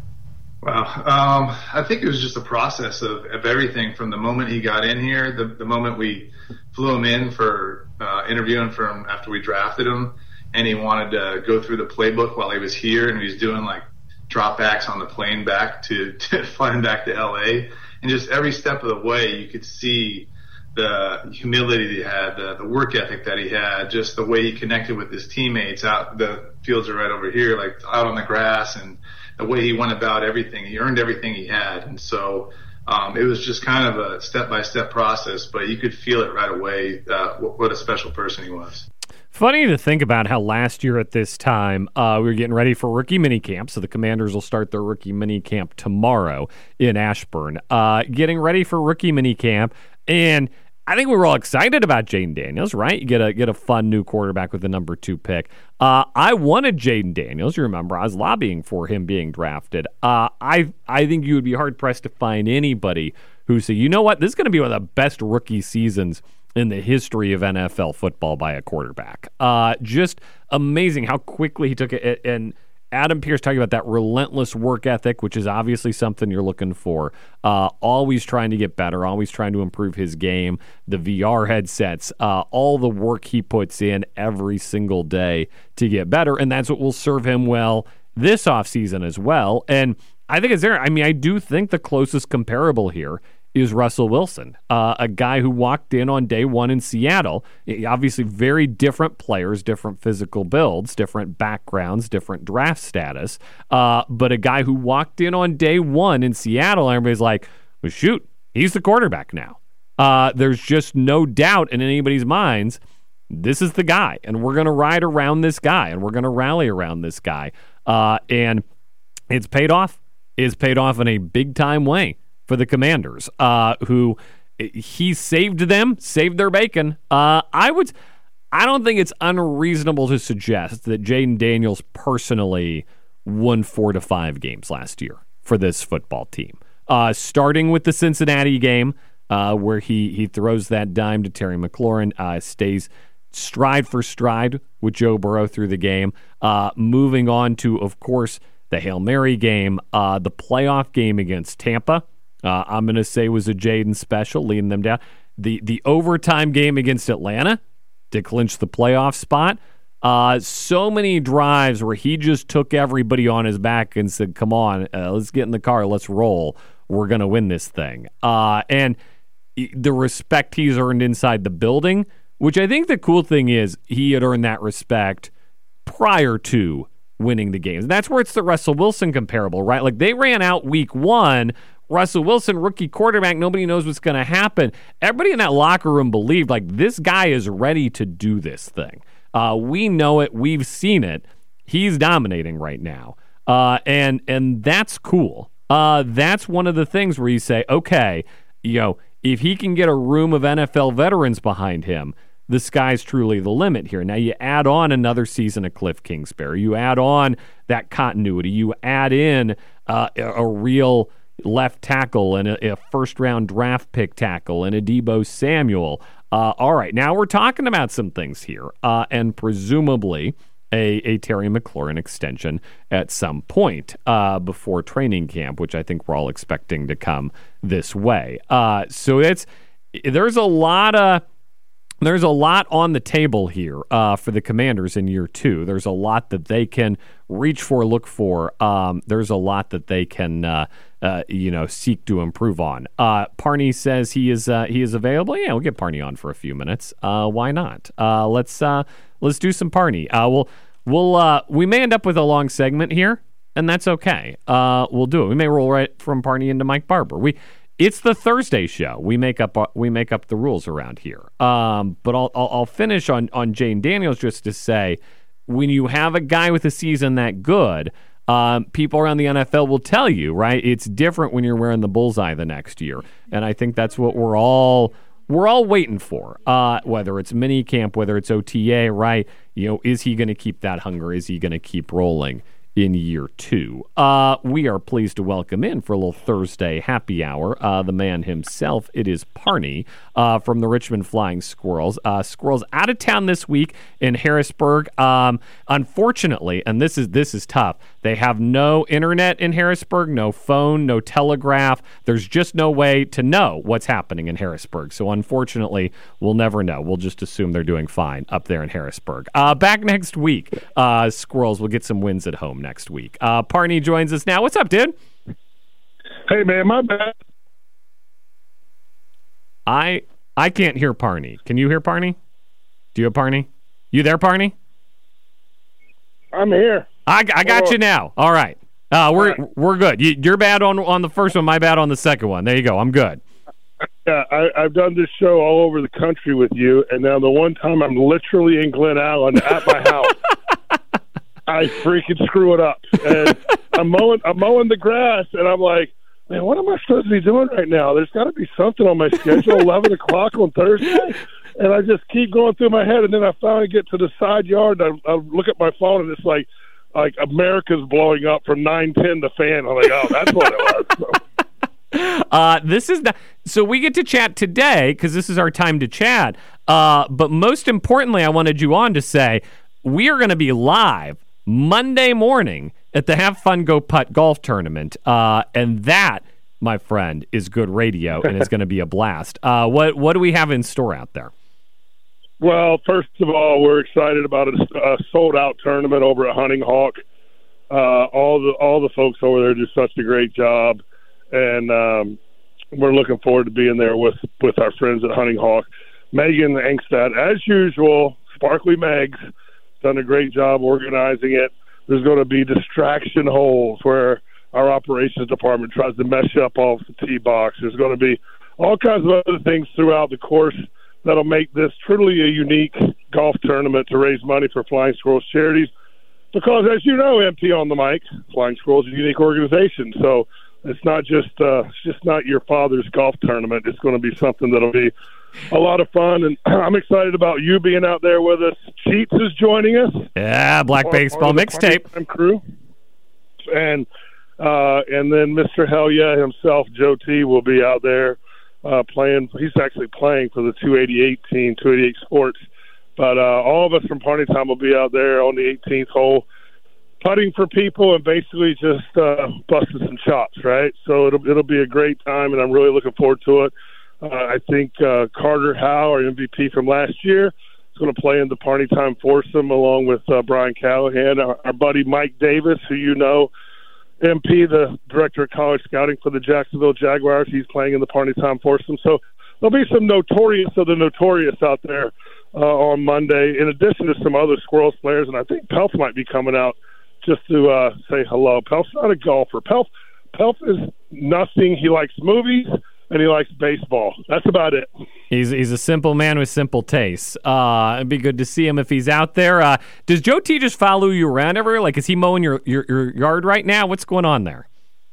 Well, um, I think it was just a process of, of everything from the moment he got in here, the, the moment we flew him in for uh, interviewing for him after we drafted him, and he wanted to go through the playbook while he was here, and he was doing like dropbacks on the plane back to, to flying back to L A, and just every step of the way you could see the humility that he had, the, the work ethic that he had, just the way he connected with his teammates out. The fields are right over here, like out on the grass, and the way he went about everything. He earned everything he had, and so um, it was just kind of a step-by-step process, but you could feel it right away uh, what, what a special person he was. Funny to think about how last year at this time, uh, we were getting ready for rookie minicamp. So the Commanders will start their rookie minicamp tomorrow in Ashburn. Uh, getting ready for rookie minicamp. And I think we were all excited about Jayden Daniels, right? You get a get a fun new quarterback with the number two pick. Uh, I wanted Jayden Daniels. You remember, I was lobbying for him being drafted. Uh, I I think you would be hard-pressed to find anybody who said, you know what, this is going to be one of the best rookie seasons in the history of N F L football by a quarterback. Uh, just amazing how quickly he took it. And Adam Pierce talking about that relentless work ethic, which is obviously something you're looking for. Uh, always trying to get better, always trying to improve his game. The V R headsets, uh, all the work he puts in every single day to get better. And that's what will serve him well this offseason as well. And I think it's there. I mean, I do think the closest comparable here is Russell Wilson, uh, a guy who walked in on day one in Seattle. Obviously very different players, different physical builds, different backgrounds, different draft status, uh, but a guy who walked in on day one in Seattle, and everybody's like, well, shoot, he's the quarterback now. Uh, there's just no doubt in anybody's minds this is the guy, and we're going to ride around this guy, and we're going to rally around this guy. Uh, and it's paid off. It's paid off in a big-time way for the Commanders, uh, who he saved them, saved their bacon. Uh, I would, I don't think it's unreasonable to suggest that Jayden Daniels personally won four to five games last year for this football team. Uh, starting with the Cincinnati game, uh, where he he throws that dime to Terry McLaurin, uh, stays stride for stride with Joe Burrow through the game. Uh, moving on to, of course, the Hail Mary game, uh, the playoff game against Tampa. Uh, I'm going to say was a Jayden special, leading them down. The the overtime game against Atlanta to clinch the playoff spot. Uh, so many drives where he just took everybody on his back and said, come on, uh, let's get in the car, let's roll. We're going to win this thing. Uh, and the respect he's earned inside the building, which I think the cool thing is he had earned that respect prior to winning the games. And that's where it's the Russell Wilson comparable, right? Like they ran out week one, Russell Wilson, rookie quarterback, nobody knows what's going to happen. Everybody in that locker room believed, like, this guy is ready to do this thing. Uh, we know it. We've seen it. He's dominating right now. Uh, and and that's cool. Uh, that's one of the things where you say, okay, you know, if he can get a room of N F L veterans behind him, the sky's truly the limit here. Now you add on another season of Cliff Kingsbury. You add on that continuity. You add in uh, a, a real left tackle and a, a first-round draft pick tackle and a Deebo Samuel. Uh, all right, now we're talking about some things here, uh, and presumably a, a Terry McLaurin extension at some point uh, before training camp, which I think we're all expecting to come this way. Uh, so it's there's a lot of there's a lot on the table here uh, for the Commanders in year two. There's a lot that they can reach for, look for. Um, there's a lot that they can, uh, uh, you know, seek to improve on. Uh, Parney says he is uh, he is available. Yeah, we'll get Parney on for a few minutes. Uh, why not? Uh, let's uh, let's do some Parney. Uh, we'll we'll uh, we may end up with a long segment here, and that's okay. Uh, we'll do it. We may roll right from Parney into Mike Barber. We. It's the Thursday show. We make up we make up the rules around here. Um, but I'll, I'll I'll finish on on Jayden Daniels just to say, when you have a guy with a season that good, um, people around the N F L will tell you, right? It's different when you're wearing the bullseye the next year, and I think that's what we're all we're all waiting for. Uh, whether it's mini camp, whether it's O T A, right? You know, is he going to keep that hunger? Is he going to keep rolling in year two? Uh, we are pleased to welcome in for a little Thursday happy hour, uh, the man himself. It is Parney uh, from the Richmond Flying Squirrels. Uh, Squirrels out of town this week in Harrisburg. Um, unfortunately, and this is this is tough, they have no internet in Harrisburg, no phone, no telegraph. There's just no way to know what's happening in Harrisburg. So unfortunately, we'll never know. We'll just assume they're doing fine up there in Harrisburg. Uh, back next week, uh, Squirrels will get some wins at home next week. Uh, Parney joins us now. What's up, dude? Hey, man, my bad. I I can't hear Parney. Can you hear Parney? Do you have Parney? You there, Parney? I'm here. I, I got oh. you now. All right. Uh, we're All right. we're good. You, you're bad on on the first one. My bad on the second one. There you go. I'm good. Yeah, I, I've done this show all over the country with you, and now the one time I'm literally in Glen Allen at my house, I freaking screw it up. And I'm mowing, I'm mowing the grass, and I'm like, man, what am I supposed to be doing right now? There's got to be something on my schedule, eleven o'clock on Thursday. And I just keep going through my head, and then I finally get to the side yard, and I, I look at my phone, and it's like, like America's blowing up from nine ten The Fan. I'm like, oh, that's what it was. So. Uh, this is the, so we get to chat today because this is our time to chat. Uh, but most importantly, I wanted you on to say we are going to be live Monday morning at the Have Fun Go Putt golf tournament, uh, and that, my friend, is good radio and it's going to be a blast. Uh, what what do we have in store out there? Well, first of all, we're excited about a, a sold-out tournament over at Hunting Hawk. Uh, all the all the folks over there do such a great job. And um, we're looking forward to being there with, with our friends at Hunting Hawk. Megan Engstad, as usual, Sparkly Megs, done a great job organizing it. There's going to be distraction holes where our operations department tries to mess up off the tee box. There's going to be all kinds of other things throughout the course that'll make this truly a unique golf tournament to raise money for Flying Squirrels charities. Because, as you know, M P on the mic, Flying Squirrels is a unique organization. So it's not just uh, it's just not your father's golf tournament. It's going to be something that'll be a lot of fun. And I'm excited about you being out there with us. Cheats is joining us. Yeah, Black Baseball Mixtape crew. And uh, and then Mister Hell Yeah himself, Joe T, will be out there uh, playing. He's actually playing for the two eighty-eight team, two eighty-eight Sports. But uh, all of us from Party Time will be out there on the eighteenth hole, putting for people and basically just uh, busting some chops, right? So it'll it'll be a great time, and I'm really looking forward to it. Uh, I think uh, Carter Howe, our M V P from last year, is going to play in the Party Time foursome along with uh, Brian Callahan, our, our buddy Mike Davis, who you know, M P, the director of college scouting for the Jacksonville Jaguars. He's playing in the Party Time foursome. So there'll be some notorious of the notorious out there uh, on Monday, in addition to some other Squirrels players. And I think Pelf might be coming out just to uh, say hello. Pelf's not a golfer. Pelf, Pelf is nothing. He likes movies and he likes baseball. That's about it. He's he's a simple man with simple tastes. Uh, it'd be good to see him if he's out there. Uh, does Joe T just follow you around everywhere? Like, is he mowing your, your, your yard right now? What's going on there?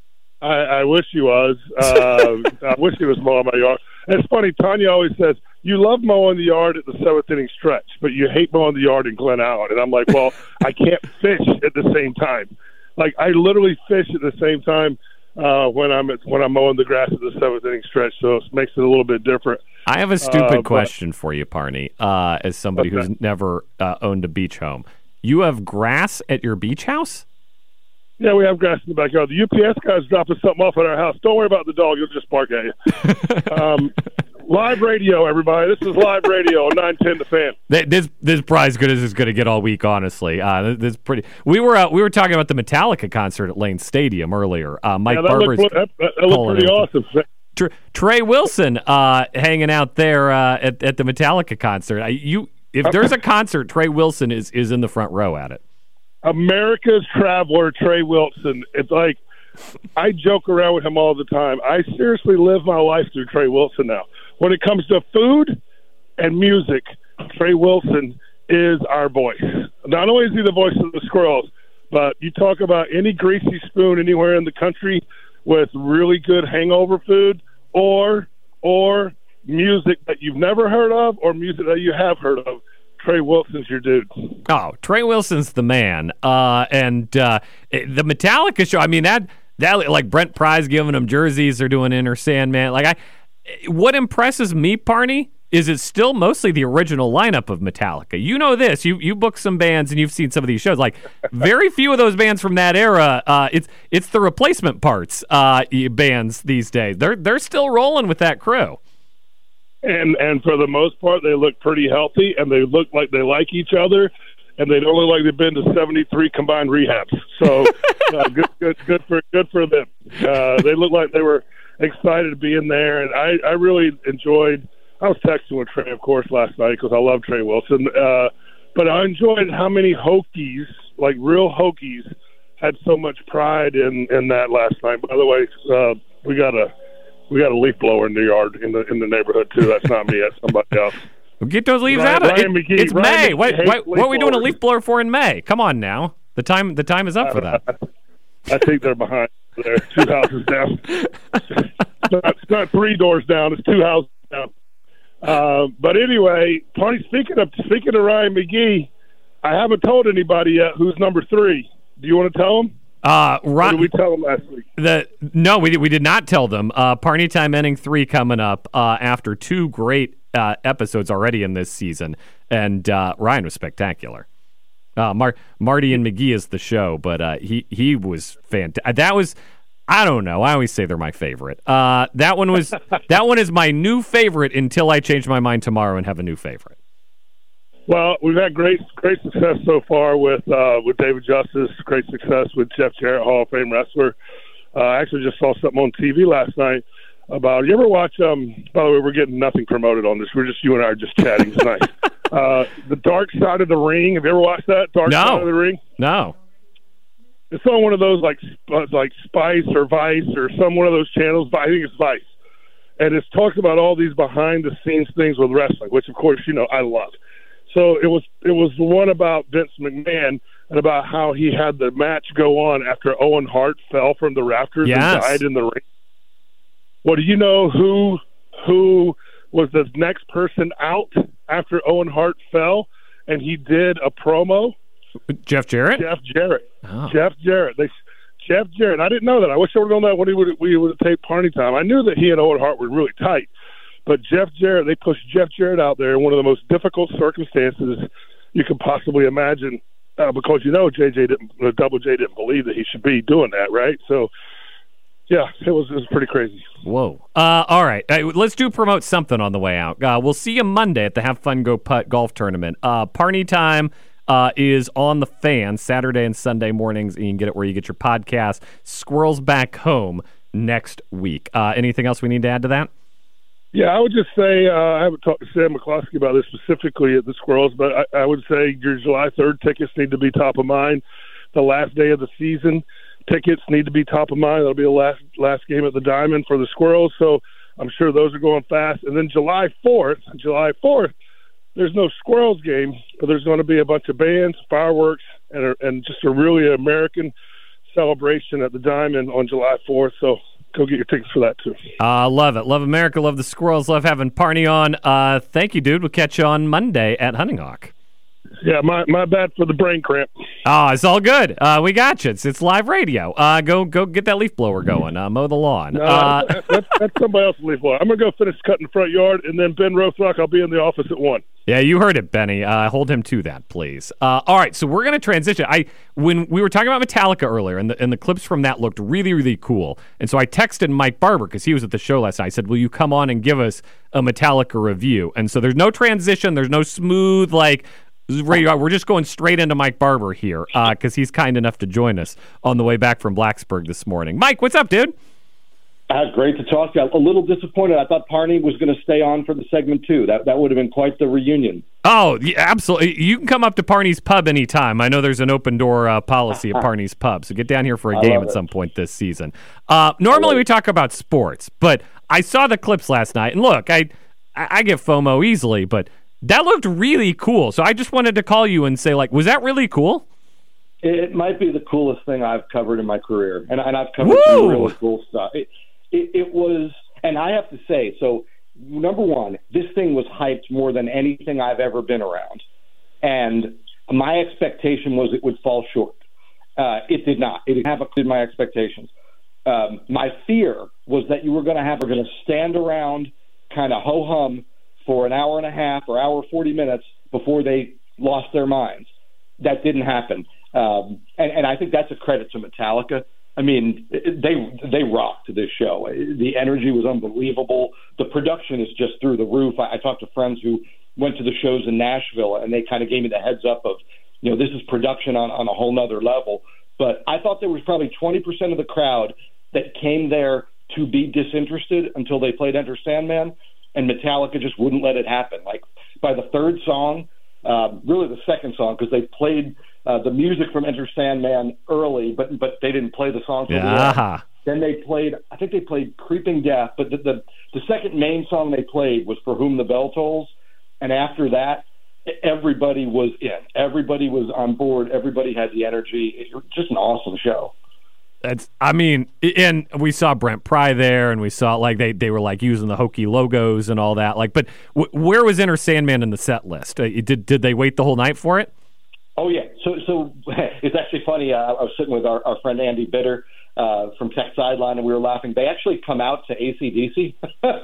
I, I wish he was. Uh, I wish he was mowing my yard. And it's funny, Tanya always says, you love mowing the yard at the seventh inning stretch, but you hate mowing the yard in Glen Allen. And I'm like, well, I can't fish at the same time. Like, I literally fish at the same time uh, when I'm at, when I'm mowing the grass at the seventh inning stretch, so it makes it a little bit different. I have a stupid uh, question for you, Parney, uh, as somebody okay. who's never uh, owned a beach home. You have grass at your beach house? Yeah, we have grass in the backyard. The U P S guy's dropping something off at our house. Don't worry about the dog. He'll just bark at you. um, live radio, everybody. This is live radio on nine ten The Fan. This this probably as good as it's going to get all week, honestly. Uh, this is pretty. We were uh, we were talking about the Metallica concert at Lane Stadium earlier. Uh, Mike yeah, that Barber's looked, that, that looked pretty awesome. Tr- Trey Wilson uh, hanging out there uh, at at the Metallica concert. I, you, if there's a concert, Trey Wilson is is in the front row at it. America's traveler, Trey Wilson. It's like, I joke around with him all the time. I seriously live my life through Trey Wilson now. When it comes to food and music, Trey Wilson is our voice. Not only is he the voice of the Squirrels, but you talk about any greasy spoon anywhere in the country with really good hangover food or or music that you've never heard of or music that you have heard of. Trey Wilson's your dude. Oh, Trey Wilson's the man. Uh, and uh, the Metallica show, I mean, that, that like Brent Pryce giving them jerseys, they're doing Inner Sandman. Like, I, what impresses me, Parney, is it's still mostly the original lineup of Metallica. You know this. You you book some bands and you've seen some of these shows. Like, very few of those bands from that era, uh, it's it's the replacement parts uh, bands these days. They're they're still rolling with that crew. And and for the most part, they look pretty healthy, and they look like they like each other, and they don't look like they've been to seventy-three combined rehabs. So uh, good, good, good for good for them. Uh, they look like they were excited to be in there, and I, I really enjoyed. I was texting with Trey, of course, last night because I love Trey Wilson. Uh, but I enjoyed how many Hokies, like real Hokies, had so much pride in, in that last night. By the way, uh, we got a. We got a leaf blower in the yard in the in the neighborhood too. That's not me. That's somebody else. Well, get those leaves Ryan, out of it. Ryan McGee, It's Ryan May. McGee What, what, what are we doing a blowers. leaf blower for in May? Come on now. The time the time is up for that. I think they're behind. They're two houses down. It's not, it's not three doors down. It's two houses down. Uh, but anyway, Tony. Speaking of speaking of Ryan McGee, I haven't told anybody yet who's number three. Do you want to tell them? Uh, Or did we tell them last week? The no, we we did not tell them. Uh, Party Time Inning three coming up uh, after two great uh, episodes already in this season, and uh, Ryan was spectacular. Uh, Mar- Marty and McGee is the show, but uh, he he was fantastic. That was. I don't know. I always say they're my favorite. Uh, that one was that one is my new favorite until I change my mind tomorrow and have a new favorite. Well, we've had great great success so far with uh, with David Justice, great success with Jeff Jarrett, Hall of Fame wrestler. Uh, I actually just saw something on T V last night about, you ever watch, um, by the way, we're getting nothing promoted on this. We're just, you and I are just chatting tonight. uh, the Dark Side of the Ring. Have you ever watched that? Dark No. Side of the Ring? No. It's on one of those like Sp- like Spice or Vice or some one of those channels. I think it's Vice. and it's talked about all these behind-the-scenes things with wrestling, which, of course, you know, I love. So it was it was the one about Vince McMahon and about how he had the match go on after Owen Hart fell from the rafters yes. and died in the ring. Well, do you know who who was the next person out after Owen Hart fell and he did a promo? Jeff Jarrett? Jeff Jarrett. Oh. Jeff Jarrett. They, Jeff Jarrett. I didn't know that. I wish I would have known that when he would we would have taped Party Time. I knew that he and Owen Hart were really tight. But Jeff Jarrett, they pushed Jeff Jarrett out there in one of the most difficult circumstances you could possibly imagine, uh, because you know J J didn't, uh, Double J didn't believe that he should be doing that, right? So, yeah, it was it was pretty crazy. Whoa! Uh, all right, uh, let's do promote something on the way out. Uh, we'll see you Monday at the Have Fun Go Putt golf tournament. Uh, Party Time uh, is on the Fan Saturday and Sunday mornings. And you can get it where you get your podcast. Squirrels back home next week. Uh, anything else we need to add to that? Yeah, I would just say, uh, I haven't talked to Sam McCloskey about this specifically at the Squirrels, but I, I would say your July third tickets need to be top of mind. The last day of the season, tickets need to be top of mind. That'll be the last last game at the Diamond for the Squirrels, so I'm sure those are going fast. And then July fourth, July fourth, there's no Squirrels game, but there's going to be a bunch of bands, fireworks, and, a, and just a really American celebration at the Diamond on July fourth, so go get your tickets for that, too. Uh, love it. Love America. Love the Squirrels. Love having Parney on. Uh, thank you, dude. We'll catch you on Monday at Hunting Hawk. Yeah, my my bad for the brain cramp. Oh, it's all good. Uh, we got you. It's, it's live radio. Uh, go go get that leaf blower going. Uh, mow the lawn. No, uh, that, that's, that's somebody else's leaf blower. I'm going to go finish cutting the front yard, and then Ben Rothrock, I'll be in the office at one. Yeah, you heard it, Benny. Uh, hold him to that, please. Uh, all right, so we're going to transition. I when we were talking about Metallica earlier, and the, and the clips from that looked really, really cool. And so I texted Mike Barber, because he was at the show last night. I said, will you come on and give us a Metallica review? And so there's no transition. There's no smooth, like, radio. We're just going straight into Mike Barber here, because uh, he's kind enough to join us on the way back from Blacksburg this morning. Mike, what's up, dude? Uh, great to talk to you. A little disappointed. I thought Parney was going to stay on for the segment, too. That that would have been quite the reunion. Oh, yeah, absolutely. You can come up to Parney's Pub anytime. I know there's an open-door uh, policy at Parney's Pub, so get down here for a game at some point this season. Uh, normally we talk about sports, but I saw the clips last night, and look, I, I get FOMO easily, but that looked really cool. So I just wanted to call you and say, like, was that really cool? It might be the coolest thing I've covered in my career, and, and I've covered Woo! some really cool stuff. It, It, it was, and I have to say, so number one, this thing was hyped more than anything I've ever been around. And my expectation was it would fall short. Uh, it did not. It didn't have exceeded my expectations. Um, my fear was that you were going to have, we're going to stand around kind of ho-hum for an hour and a half or hour forty minutes before they lost their minds. That didn't happen. Um, and, and I think that's a credit to Metallica. I mean, they they rocked this show. The energy was unbelievable. The production is just through the roof. I, I talked to friends who went to the shows in Nashville, and they kind of gave me the heads up of, you know, this is production on, on a whole nother level. But I thought there was probably twenty percent of the crowd that came there to be disinterested until they played Enter Sandman, and Metallica just wouldn't let it happen. Like, by the third song, uh, really the second song, because they played Uh, the music from Enter Sandman early, but but they didn't play the song till the end. Then they played, I think they played Creeping Death, but the, the the second main song they played was For Whom the Bell Tolls, and after that, everybody was in. Everybody was on board. Everybody had the energy. It was just an awesome show. That's, I mean, and we saw Brent Pry there, and we saw like they, they were like using the hokey logos and all that. Like, but w- where was Enter Sandman in the set list? Uh, did did they wait the whole night for it? Oh, yeah. So so it's actually funny. Uh, I was sitting with our, our friend Andy Bitter uh, from Tech Sideline, and we were laughing. They actually come out to A C D C.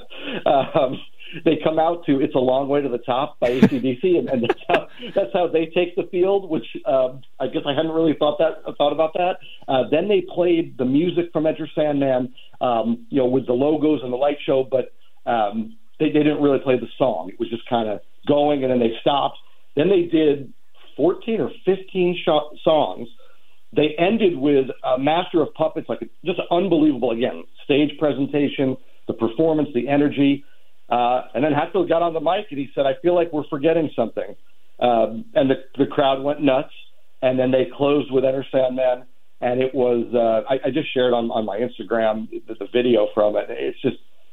um, they come out to It's a Long Way to the Top by A C D C, and, and that's, how, that's how they take the field, which um, I guess I hadn't really thought that thought about that. Uh, then they played the music from Enter Sandman, um, you know, with the logos and the light show, but um, they, they didn't really play the song. It was just kind of going, and then they stopped. Then they did fourteen or fifteen sh- songs. They ended with uh, Master of Puppets, like just unbelievable, again, stage presentation, the performance, the energy. Uh, and then Hatfield got on the mic and he said, I feel like we're forgetting something. Um, and the, the crowd went nuts. And then they closed with Enter Sandman. And it was, uh, I, I just shared on, on my Instagram the, the video from it. It's just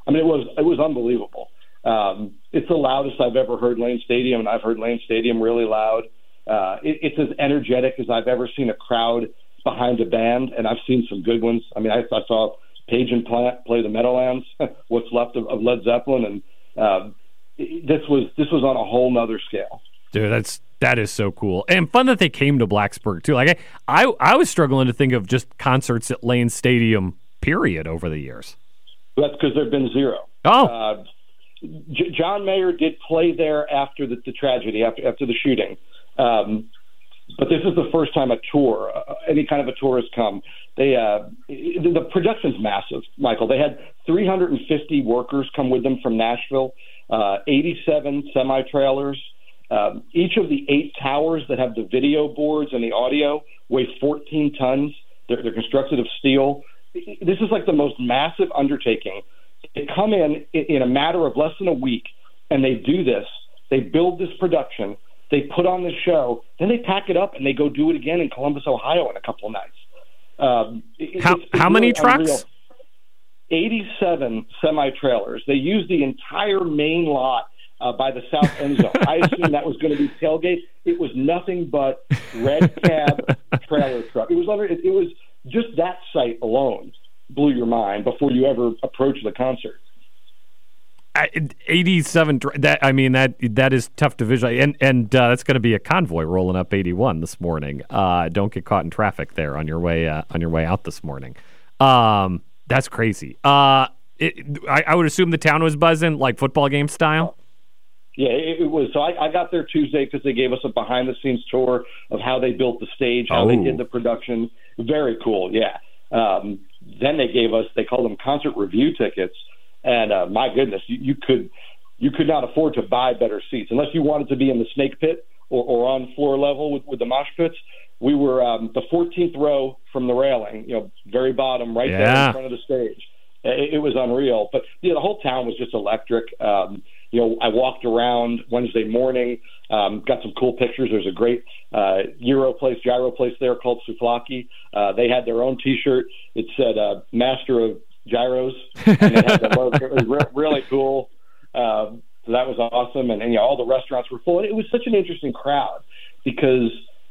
I mean, it was it was unbelievable. Um, it's the loudest I've ever heard Lane Stadium, and I've heard Lane Stadium really loud. Uh, it, it's as energetic as I've ever seen a crowd behind a band, and I've seen some good ones. I mean, I, I saw Page and Plant play the Meadowlands, what's left of, of Led Zeppelin, and uh, this was this was on a whole nother scale. Dude, that's that is so cool. And fun that they came to Blacksburg, too. Like I, I, I was struggling to think of just concerts at Lane Stadium, period, over the years. That's because there have been zero. Oh. Uh, J- John Mayer did play there after the, the tragedy, after after the shooting. Um, but this is the first time a tour, uh, any kind of a tour has come. They uh, the, the production's massive, Michael. They had three hundred fifty workers come with them from Nashville, uh, eighty-seven semi-trailers. Um, each of the eight towers that have the video boards and the audio weigh fourteen tons. They're, they're constructed of steel. This is like the most massive undertaking. They come in in a matter of less than a week, and they do this. They build this production. They put on the show. Then they pack it up, and they go do it again in Columbus, Ohio in a couple of nights. Um, it, how it's, it's how many really trucks? Unreal. eighty-seven semi-trailers. They used the entire main lot uh, by the south end zone. I assumed that was going to be tailgate. It was nothing but red cab trailer truck. It was under, it, it was just that site alone blew your mind before you ever approach the concert. eighty-seven. That I mean that that is tough to visualize, and and uh, that's going to be a convoy rolling up eighty-one this morning. Uh, don't get caught in traffic there on your way uh, on your way out this morning. Um, that's crazy. Uh, it, I, I would assume the town was buzzing like football game style. Yeah, it, it was. So I, I got there Tuesday because they gave us a behind-the-scenes tour of how they built the stage, how oh. they did the production. Very cool. Yeah. Um, then they gave us. They called them concert review tickets. And uh, my goodness, you, you could you could not afford to buy better seats unless you wanted to be in the snake pit or, or on floor level with, with the mosh pits. We were um, the fourteenth row from the railing, you know, very bottom, right yeah. there in front of the stage. It, it was unreal. But you know, the whole town was just electric. Um, you know, I walked around Wednesday morning, um, got some cool pictures. There's a great uh, Euro place, gyro place there called Souvlaki. Uh, they had their own T-shirt. It said uh, "Master of Gyros," and they had the logo. It was re- really cool. Um, so that was awesome, and, and you know, all the restaurants were full. And it was such an interesting crowd because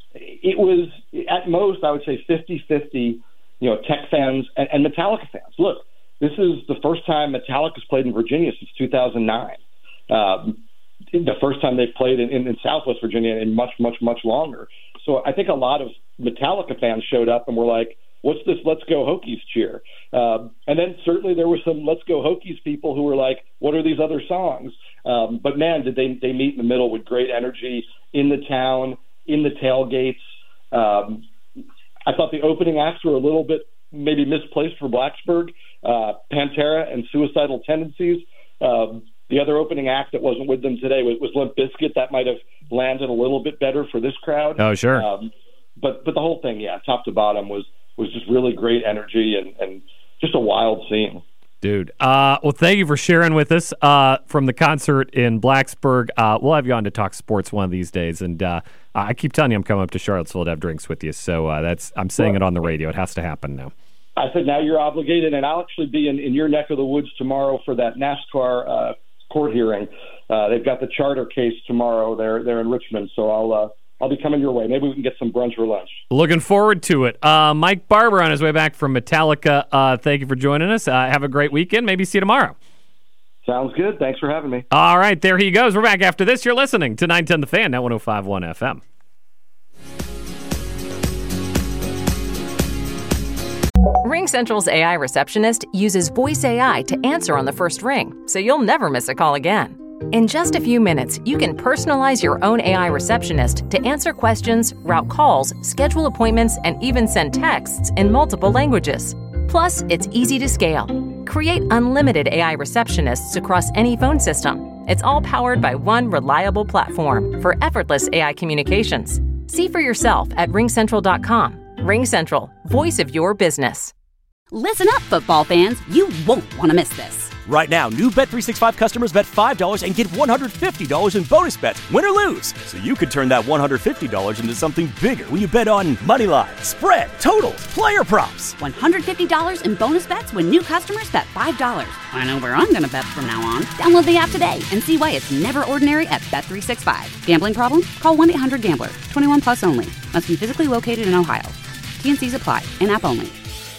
it was at most, I would say, fifty-fifty, you know, Tech fans and, and Metallica fans. Look, this is the first time Metallica's played in Virginia since two thousand nine. Um, the first time they've played in, in, in Southwest Virginia in much, much, much longer. So I think a lot of Metallica fans showed up and were like, what's this Let's Go Hokies cheer? Um, and then certainly there were some Let's Go Hokies people who were like, what are these other songs? Um, but man, did they, they meet in the middle with great energy in the town, in the tailgates. Um, I thought the opening acts were a little bit maybe misplaced for Blacksburg, uh, Pantera and Suicidal Tendencies. Um, the other opening act that wasn't with them today was, was Limp Bizkit. That might have landed a little bit better for this crowd. Oh, sure. Um, but but the whole thing, yeah, top to bottom was was just really great energy and, and just a wild scene. Dude, uh, well, thank you for sharing with us uh, from the concert in Blacksburg. Uh, we'll have you on to talk sports one of these days, and uh, I keep telling you I'm coming up to Charlottesville to have drinks with you, so uh, that's I'm saying it on the radio. It has to happen now. I said now you're obligated, and I'll actually be in, in your neck of the woods tomorrow for that NASCAR uh, court hearing. Uh, they've got the charter case tomorrow. They're they're in Richmond, so I'll uh, I'll be coming your way. Maybe we can get some brunch or lunch. Looking forward to it. Uh, Mike Barber on his way back from Metallica. Uh, thank you for joining us. Uh, have a great weekend. Maybe see you tomorrow. Sounds good. Thanks for having me. All right, there he goes. We're back after this. You're listening to nine ten The Fan, at one oh five point one F M. RingCentral's A I receptionist uses voice A I to answer on the first ring, so you'll never miss a call again. In just a few minutes, you can personalize your own A I receptionist to answer questions, route calls, schedule appointments, and even send texts in multiple languages. Plus, it's easy to scale. Create unlimited A I receptionists across any phone system. It's all powered by one reliable platform for effortless A I communications. See for yourself at ring central dot com. RingCentral, voice of your business. Listen up, football fans. You won't want to miss this. Right now, new Bet three sixty-five customers bet five dollars and get one hundred fifty dollars in bonus bets, win or lose. So you could turn that one hundred fifty dollars into something bigger when you bet on money line, spread, totals, player props. one hundred fifty dollars in bonus bets when new customers bet five dollars. I know where I'm going to bet from now on. Download the app today and see why it's never ordinary at Bet three sixty-five. Gambling problem? Call one eight hundred gambler. twenty-one plus only. Must be physically located in Ohio. T and C's apply. In-app only.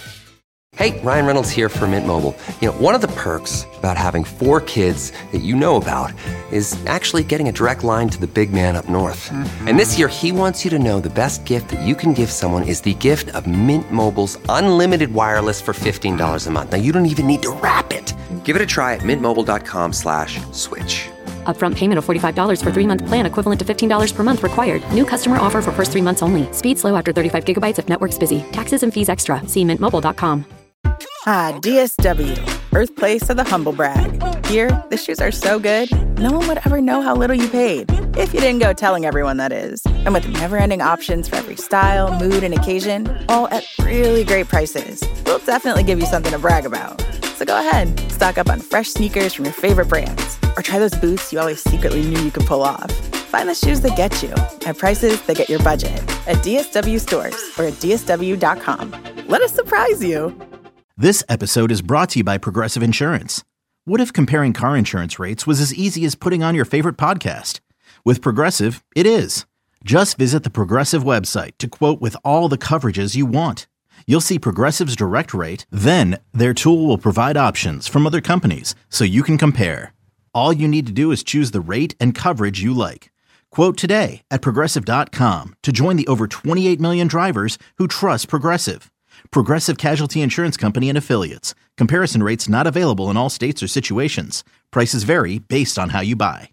Hey, Ryan Reynolds here for Mint Mobile. You know, one of the perks about having four kids that you know about is actually getting a direct line to the big man up north. Mm-hmm. And this year, he wants you to know the best gift that you can give someone is the gift of Mint Mobile's unlimited wireless for fifteen dollars a month. Now, you don't even need to wrap it. Give it a try at mintmobile.com slash switch. Upfront payment of forty-five dollars for three-month plan equivalent to fifteen dollars per month required. New customer offer for first three months only. Speed slow after thirty-five gigabytes if network's busy. Taxes and fees extra. See mint mobile dot com. Ah, D S W, birthplace of the humble brag. Here, the shoes are so good, no one would ever know how little you paid. If you didn't go telling everyone, that is. And with never-ending options for every style, mood, and occasion, all at really great prices, we'll definitely give you something to brag about. So go ahead, stock up on fresh sneakers from your favorite brands, or try those boots you always secretly knew you could pull off. Find the shoes that get you at prices that get your budget at D S W stores or at D S W dot com. Let us surprise you. This episode is brought to you by Progressive Insurance. What if comparing car insurance rates was as easy as putting on your favorite podcast? With Progressive, it is. Just visit the Progressive website to quote with all the coverages you want. You'll see Progressive's direct rate, then their tool will provide options from other companies so you can compare. All you need to do is choose the rate and coverage you like. Quote today at Progressive dot com to join the over twenty-eight million drivers who trust Progressive. Progressive Casualty Insurance Company and Affiliates. Comparison rates not available in all states or situations. Prices vary based on how you buy.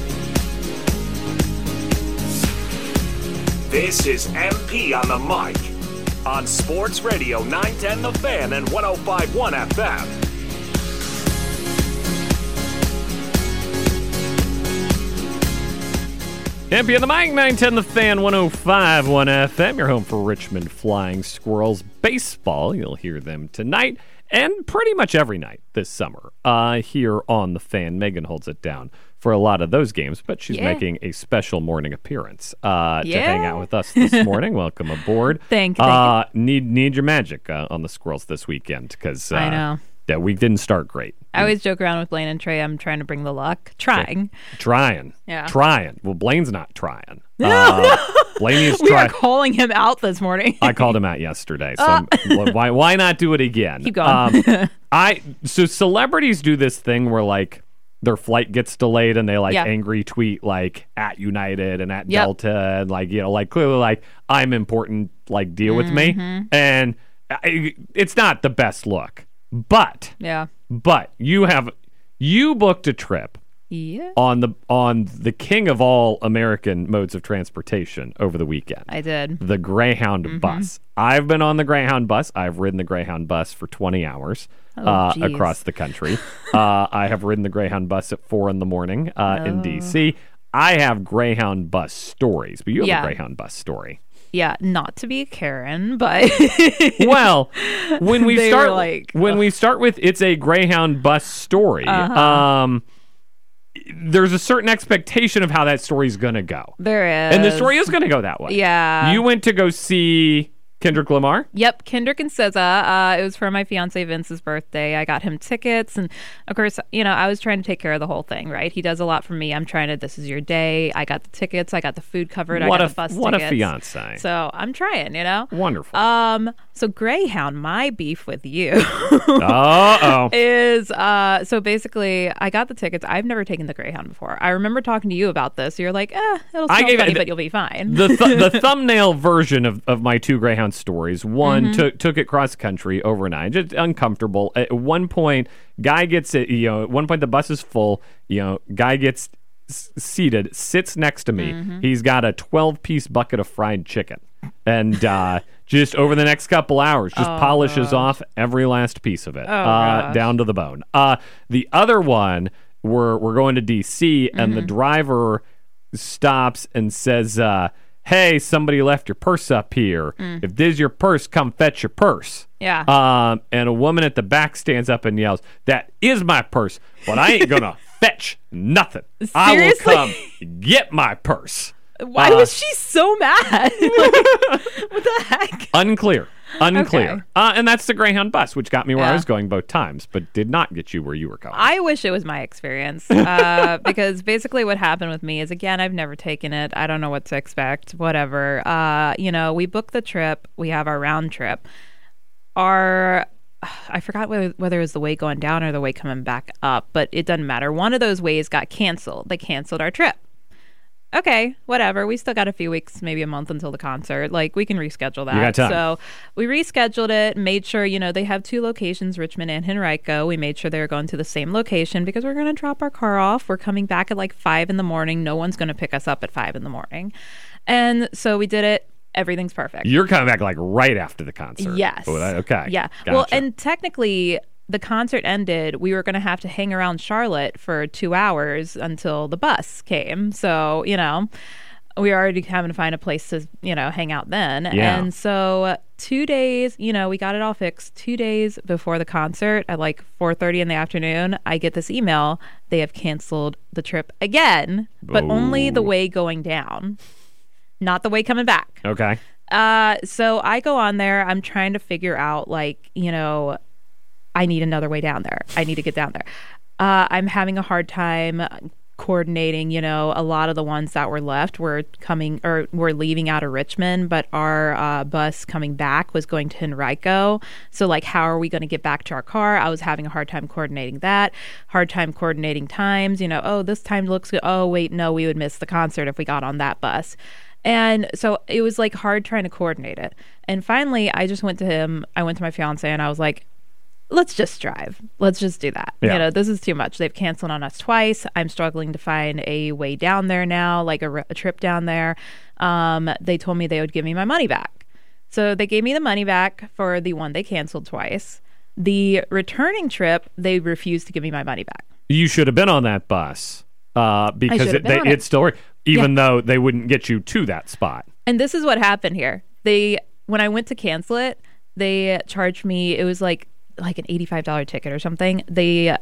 This is M P on the mic on Sports Radio nine ten The Fan and one oh five point one F M. M P on the mic, nine ten The Fan, one oh five point one F M. Your home for Richmond Flying Squirrels baseball. You'll hear them tonight and pretty much every night this summer uh, here on The Fan. Megan holds it down for a lot of those games, but she's yeah. making a special morning appearance uh, yeah. to hang out with us this morning. Welcome aboard. Thank you. Uh, thank you. Need need your magic uh, on the Squirrels this weekend because uh, I know. that week didn't start great. I always joke around with Blaine and Trey. I'm trying to bring the luck. Trying. Trying. Yeah. Trying. Well, Blaine's not trying. No, uh, no. Blaine is we trying. are calling him out this morning. I called him out yesterday, so Uh. I'm- why why not do it again? Keep going. Um, I so celebrities do this thing where like their flight gets delayed and they like Yeah. angry tweet like at United and at Yep. Delta and like you know like clearly like I'm important, like deal with me, Mhm. and I, it's not the best look, but Yeah. but you have you booked a trip Yeah. on the on the king of all American modes of transportation over the weekend. I did. The Greyhound Mhm. bus. I've been on the Greyhound bus. I've ridden the Greyhound bus for twenty hours Oh, uh, geez. across the country. uh, I have ridden the Greyhound bus at four in the morning uh, in D C. I have Greyhound bus stories, but you have Yeah. a Greyhound bus story. Yeah, not to be Karen, but Well, when we They start were like, when we start with it's a Greyhound bus story, Uh-huh. um, there's a certain expectation of how that story is going to go. there is. And the story is going to go that way. Yeah. You went to go see Kendrick Lamar? Yep, Kendrick and S Z A. Uh, it was for my fiance Vince's birthday. I got him tickets, and of course, you know, I was trying to take care of the whole thing. Right? He does a lot for me. I'm trying to. This is your day. I got the tickets. I got the food covered. What I a got the bus what a tickets. fiance. So I'm trying. You know. Wonderful. Um. So Greyhound, my beef with you. Uh-oh. Is uh. So basically, I got the tickets. I've never taken the Greyhound before. I remember talking to you about this. You're like, eh, it'll I smell gave it funny, the- but you'll be fine. the th- the thumbnail version of, of my two Greyhound stories. One Mhm. took took it cross country overnight, just uncomfortable. At one point, guy gets it. You know, at one point the bus is full. You know, guy gets s- seated, sits next to me. Mhm. He's got a twelve piece bucket of fried chicken, and uh, just over the next couple hours, just Oh, polishes gosh. off every last piece of it, Oh, uh, gosh. down to the bone. Uh, the other one, we're we're going to D C, and the Mhm. driver stops and says, uh, hey, somebody left your purse up here. Mm. If this is your purse, come fetch your purse. Yeah. Um, and a woman at the back stands up and yells, "That is my purse, but I ain't gonna fetch nothing. I will come get my purse." Why uh, was she so mad? Like, what the heck? Unclear. Unclear. Okay. Uh, and that's the Greyhound bus, which got me where Yeah. I was going both times, but did not get you where you were going. I wish it was my experience uh, because basically what happened with me is, again, I've never taken it. I don't know what to expect, whatever. Uh, you know, we booked the trip. We have our round trip. Our, I forgot whether, whether it was the way going down or the way coming back up, but it doesn't matter. One of those ways got canceled. They canceled our trip. Okay, whatever. We still got a few weeks, maybe a month until the concert. Like, we can reschedule that. You got time. So we rescheduled it, made sure, you know, they have two locations, Richmond and Henrico. We made sure they were going to the same location because we're going to drop our car off. We're coming back at like five in the morning. No one's going to pick us up at five in the morning. And so we did it. Everything's perfect. You're coming back like right after the concert. Yes. Oh, that- okay. Yeah. Gotcha. Well, and technically, the concert ended. We were going to have to hang around Charlotte for two hours until the bus came. So, you know, we were already having to find a place to, you know, hang out then. Yeah. And so two days, you know, we got it all fixed. Two days before the concert at like four thirty in the afternoon, I get this email. They have canceled the trip again, but Oh. only the way going down, not the way coming back. Okay. Uh, so I go on there. I'm trying to figure out, like, you know, I need another way down there. I need to get down there. Uh, I'm having a hard time coordinating. You know, a lot of the ones that were left were coming or were leaving out of Richmond, but our uh, bus coming back was going to Henrico. So, like, how are we going to get back to our car? I was having a hard time coordinating that. Hard time coordinating times. You know, oh, this time looks good. Oh, wait, no, we would miss the concert if we got on that bus. And so it was like hard trying to coordinate it. And finally, I just went to him. I went to my fiance and I was like, let's just drive. Let's just do that. Yeah. You know, this is too much. They've canceled on us twice. I'm struggling to find a way down there now, like a, a trip down there. Um, they told me they would give me my money back. So they gave me the money back for the one they canceled twice. The returning trip, they refused to give me my money back. You should have been on that bus uh, because should have it, been they, on it. it still, even Yeah. though they wouldn't get you to that spot. And this is what happened here. They, when I went to cancel it, they charged me, it was like, like an eighty-five dollars ticket or something. They,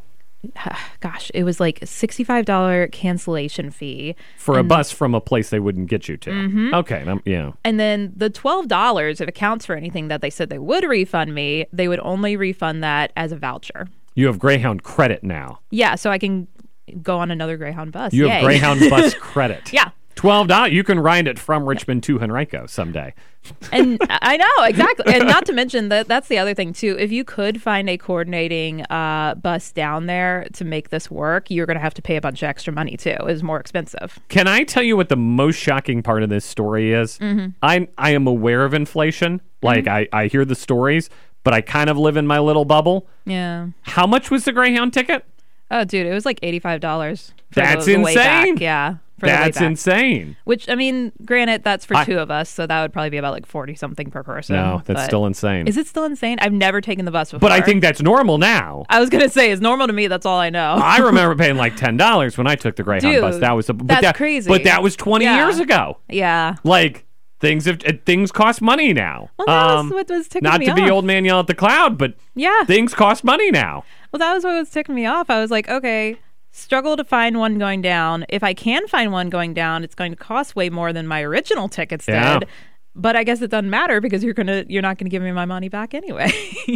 gosh, it was like a sixty-five dollars cancellation fee. For a And- bus from a place they wouldn't get you to. Mhm. Okay. Um, yeah. And then the twelve dollars, if it counts for anything that they said they would refund me, they would only refund that as a voucher. You have Greyhound credit now. Yeah, so I can go on another Greyhound bus. You Yay. have Greyhound bus credit. Yeah. twelve dollars. You can ride it from Richmond to Henrico someday. And I know, exactly. And not to mention that that's the other thing too. If you could find a coordinating uh, bus down there to make this work, you're going to have to pay a bunch of extra money too. It's more expensive. Can I tell you what the most shocking part of this story is? Mm-hmm. I I am aware of inflation. Like, I, I hear the stories, but I kind of live in my little bubble. Yeah. How much was the Greyhound ticket? Oh, dude, it was like eighty-five dollars. For That's the, the way back. insane. Yeah. For the way That's back. insane. Which, I mean, granted, that's for I- two of us, so that would probably be about like forty something per person. No, that's but- still insane. Is it still insane? I've never taken the bus before. But I think that's normal now. I was gonna say it's normal to me. That's all I know. I remember paying like ten dollars when I took the Greyhound Dude, bus. That was a, but that's that, crazy. But that was twenty Yeah. years ago. Yeah. Like, things have uh, things cost money now. Well, that was what was ticking not me to be off. old man yell at the cloud, but Yeah. things cost money now. Well, that was what was ticking me off. I was like, okay, struggle to find one going down. If I can find one going down, it's going to cost way more than my original tickets Yeah. did. But I guess it doesn't matter because you're gonna you're not gonna give me my money back anyway.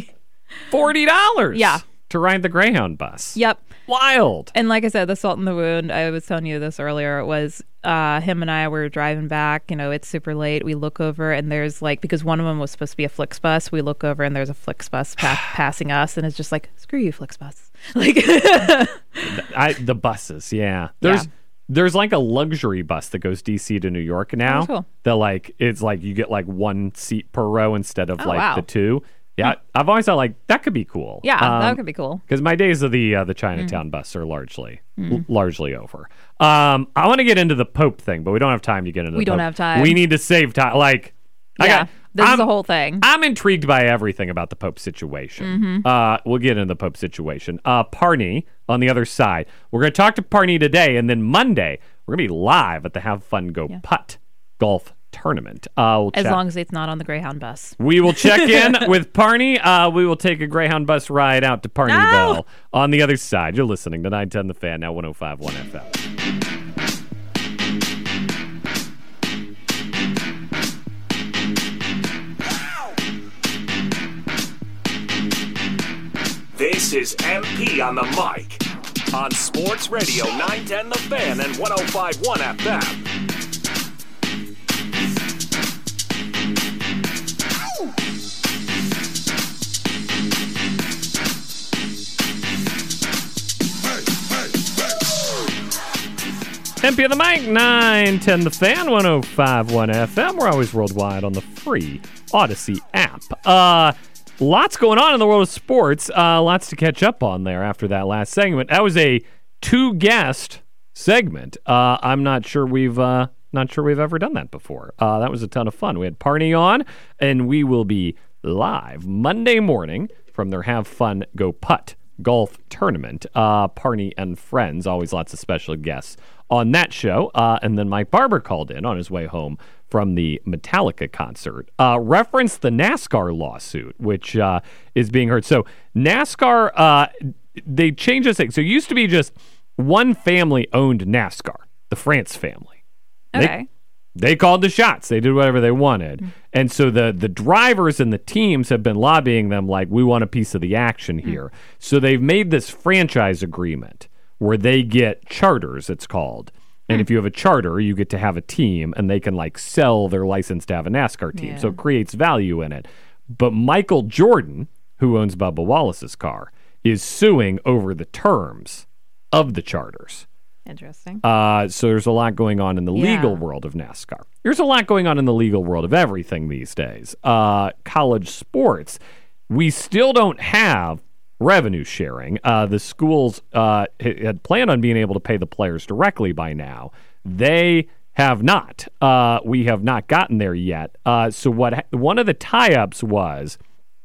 Forty dollars. Yeah. To ride the Greyhound bus. Yep. Wild. And like I said, the salt in the wound, I was telling you this earlier, it was uh, him and I were driving back. You know, it's super late. We look over and there's like, because one of them was supposed to be a Flixbus, we look over and there's a Flixbus pa- passing us. And it's just like, screw you, Flixbus. Like, I, the buses, yeah. There's Yeah. there's like a luxury bus that goes D C to New York now. Oh, cool. That like it's like you get like one seat per row instead of Oh, like wow. the two. Yeah, I've always thought like that could be cool. yeah, Um, that could be cool. Because my days of the uh, the Chinatown bus are largely l- largely over. Um, I want to get into the Pope thing, but we don't have time to get into. We the don't Pope. have time. We need to save time. Like, I Yeah, got, this is I'm- the whole thing. I'm intrigued by everything about the Pope situation. Mhm. Uh, we'll get into the Pope situation. Uh, Parney on the other side. We're going to talk to Parney today, and then Monday we're going to be live at the Have Fun Go Putt golf Tournament. Uh, we'll As chat- long as it's not on the Greyhound bus. We will check in with Parney. Uh, we will take a Greyhound bus ride out to Parneyville No! on the other side. You're listening to nine ten The Fan, now one oh five point one F M. This is M P on the mic on Sports Radio nine ten The Fan and one oh five point one F M. M P on the mic, nine ten The Fan, one oh five point one F M. We're always worldwide on the free Odyssey app. Uh, lots going on in the world of sports. Uh, lots to catch up on there after that last segment. That was a two-guest segment. Uh, I'm not sure we've uh, not sure we've ever done that before. Uh, that was a ton of fun. We had Parney on, and we will be live Monday morning from their Have Fun Go Putt golf tournament. Uh, Parney and friends, always lots of special guests on that show. Uh, and then Mike Barber called in on his way home from the Metallica concert. Uh, referenced the NASCAR lawsuit, which uh, is being heard. So NASCAR, uh, they changed this thing. So it used to be just one family owned NASCAR, the France family. Okay. They, they called the shots. They did whatever they wanted. Mm-hmm. And so the, the drivers and the teams have been lobbying them like, we want a piece of the action here. Mm-hmm. So they've made this franchise agreement where they get charters, it's called. And mm. if you have a charter, you get to have a team, and they can like sell their license to have a NASCAR team. Yeah. So it creates value in it. But Michael Jordan, who owns Bubba Wallace's car, is suing over the terms of the charters. Interesting. Uh, so there's a lot going on in the Yeah. legal world of NASCAR. There's a lot going on in the legal world of everything these days. Uh, college sports, we still don't have revenue sharing. Uh, the schools uh, had planned on being able to pay the players directly by now. They have not. Uh, we have not gotten there yet. Uh, so what? Ha- one of the tie-ups was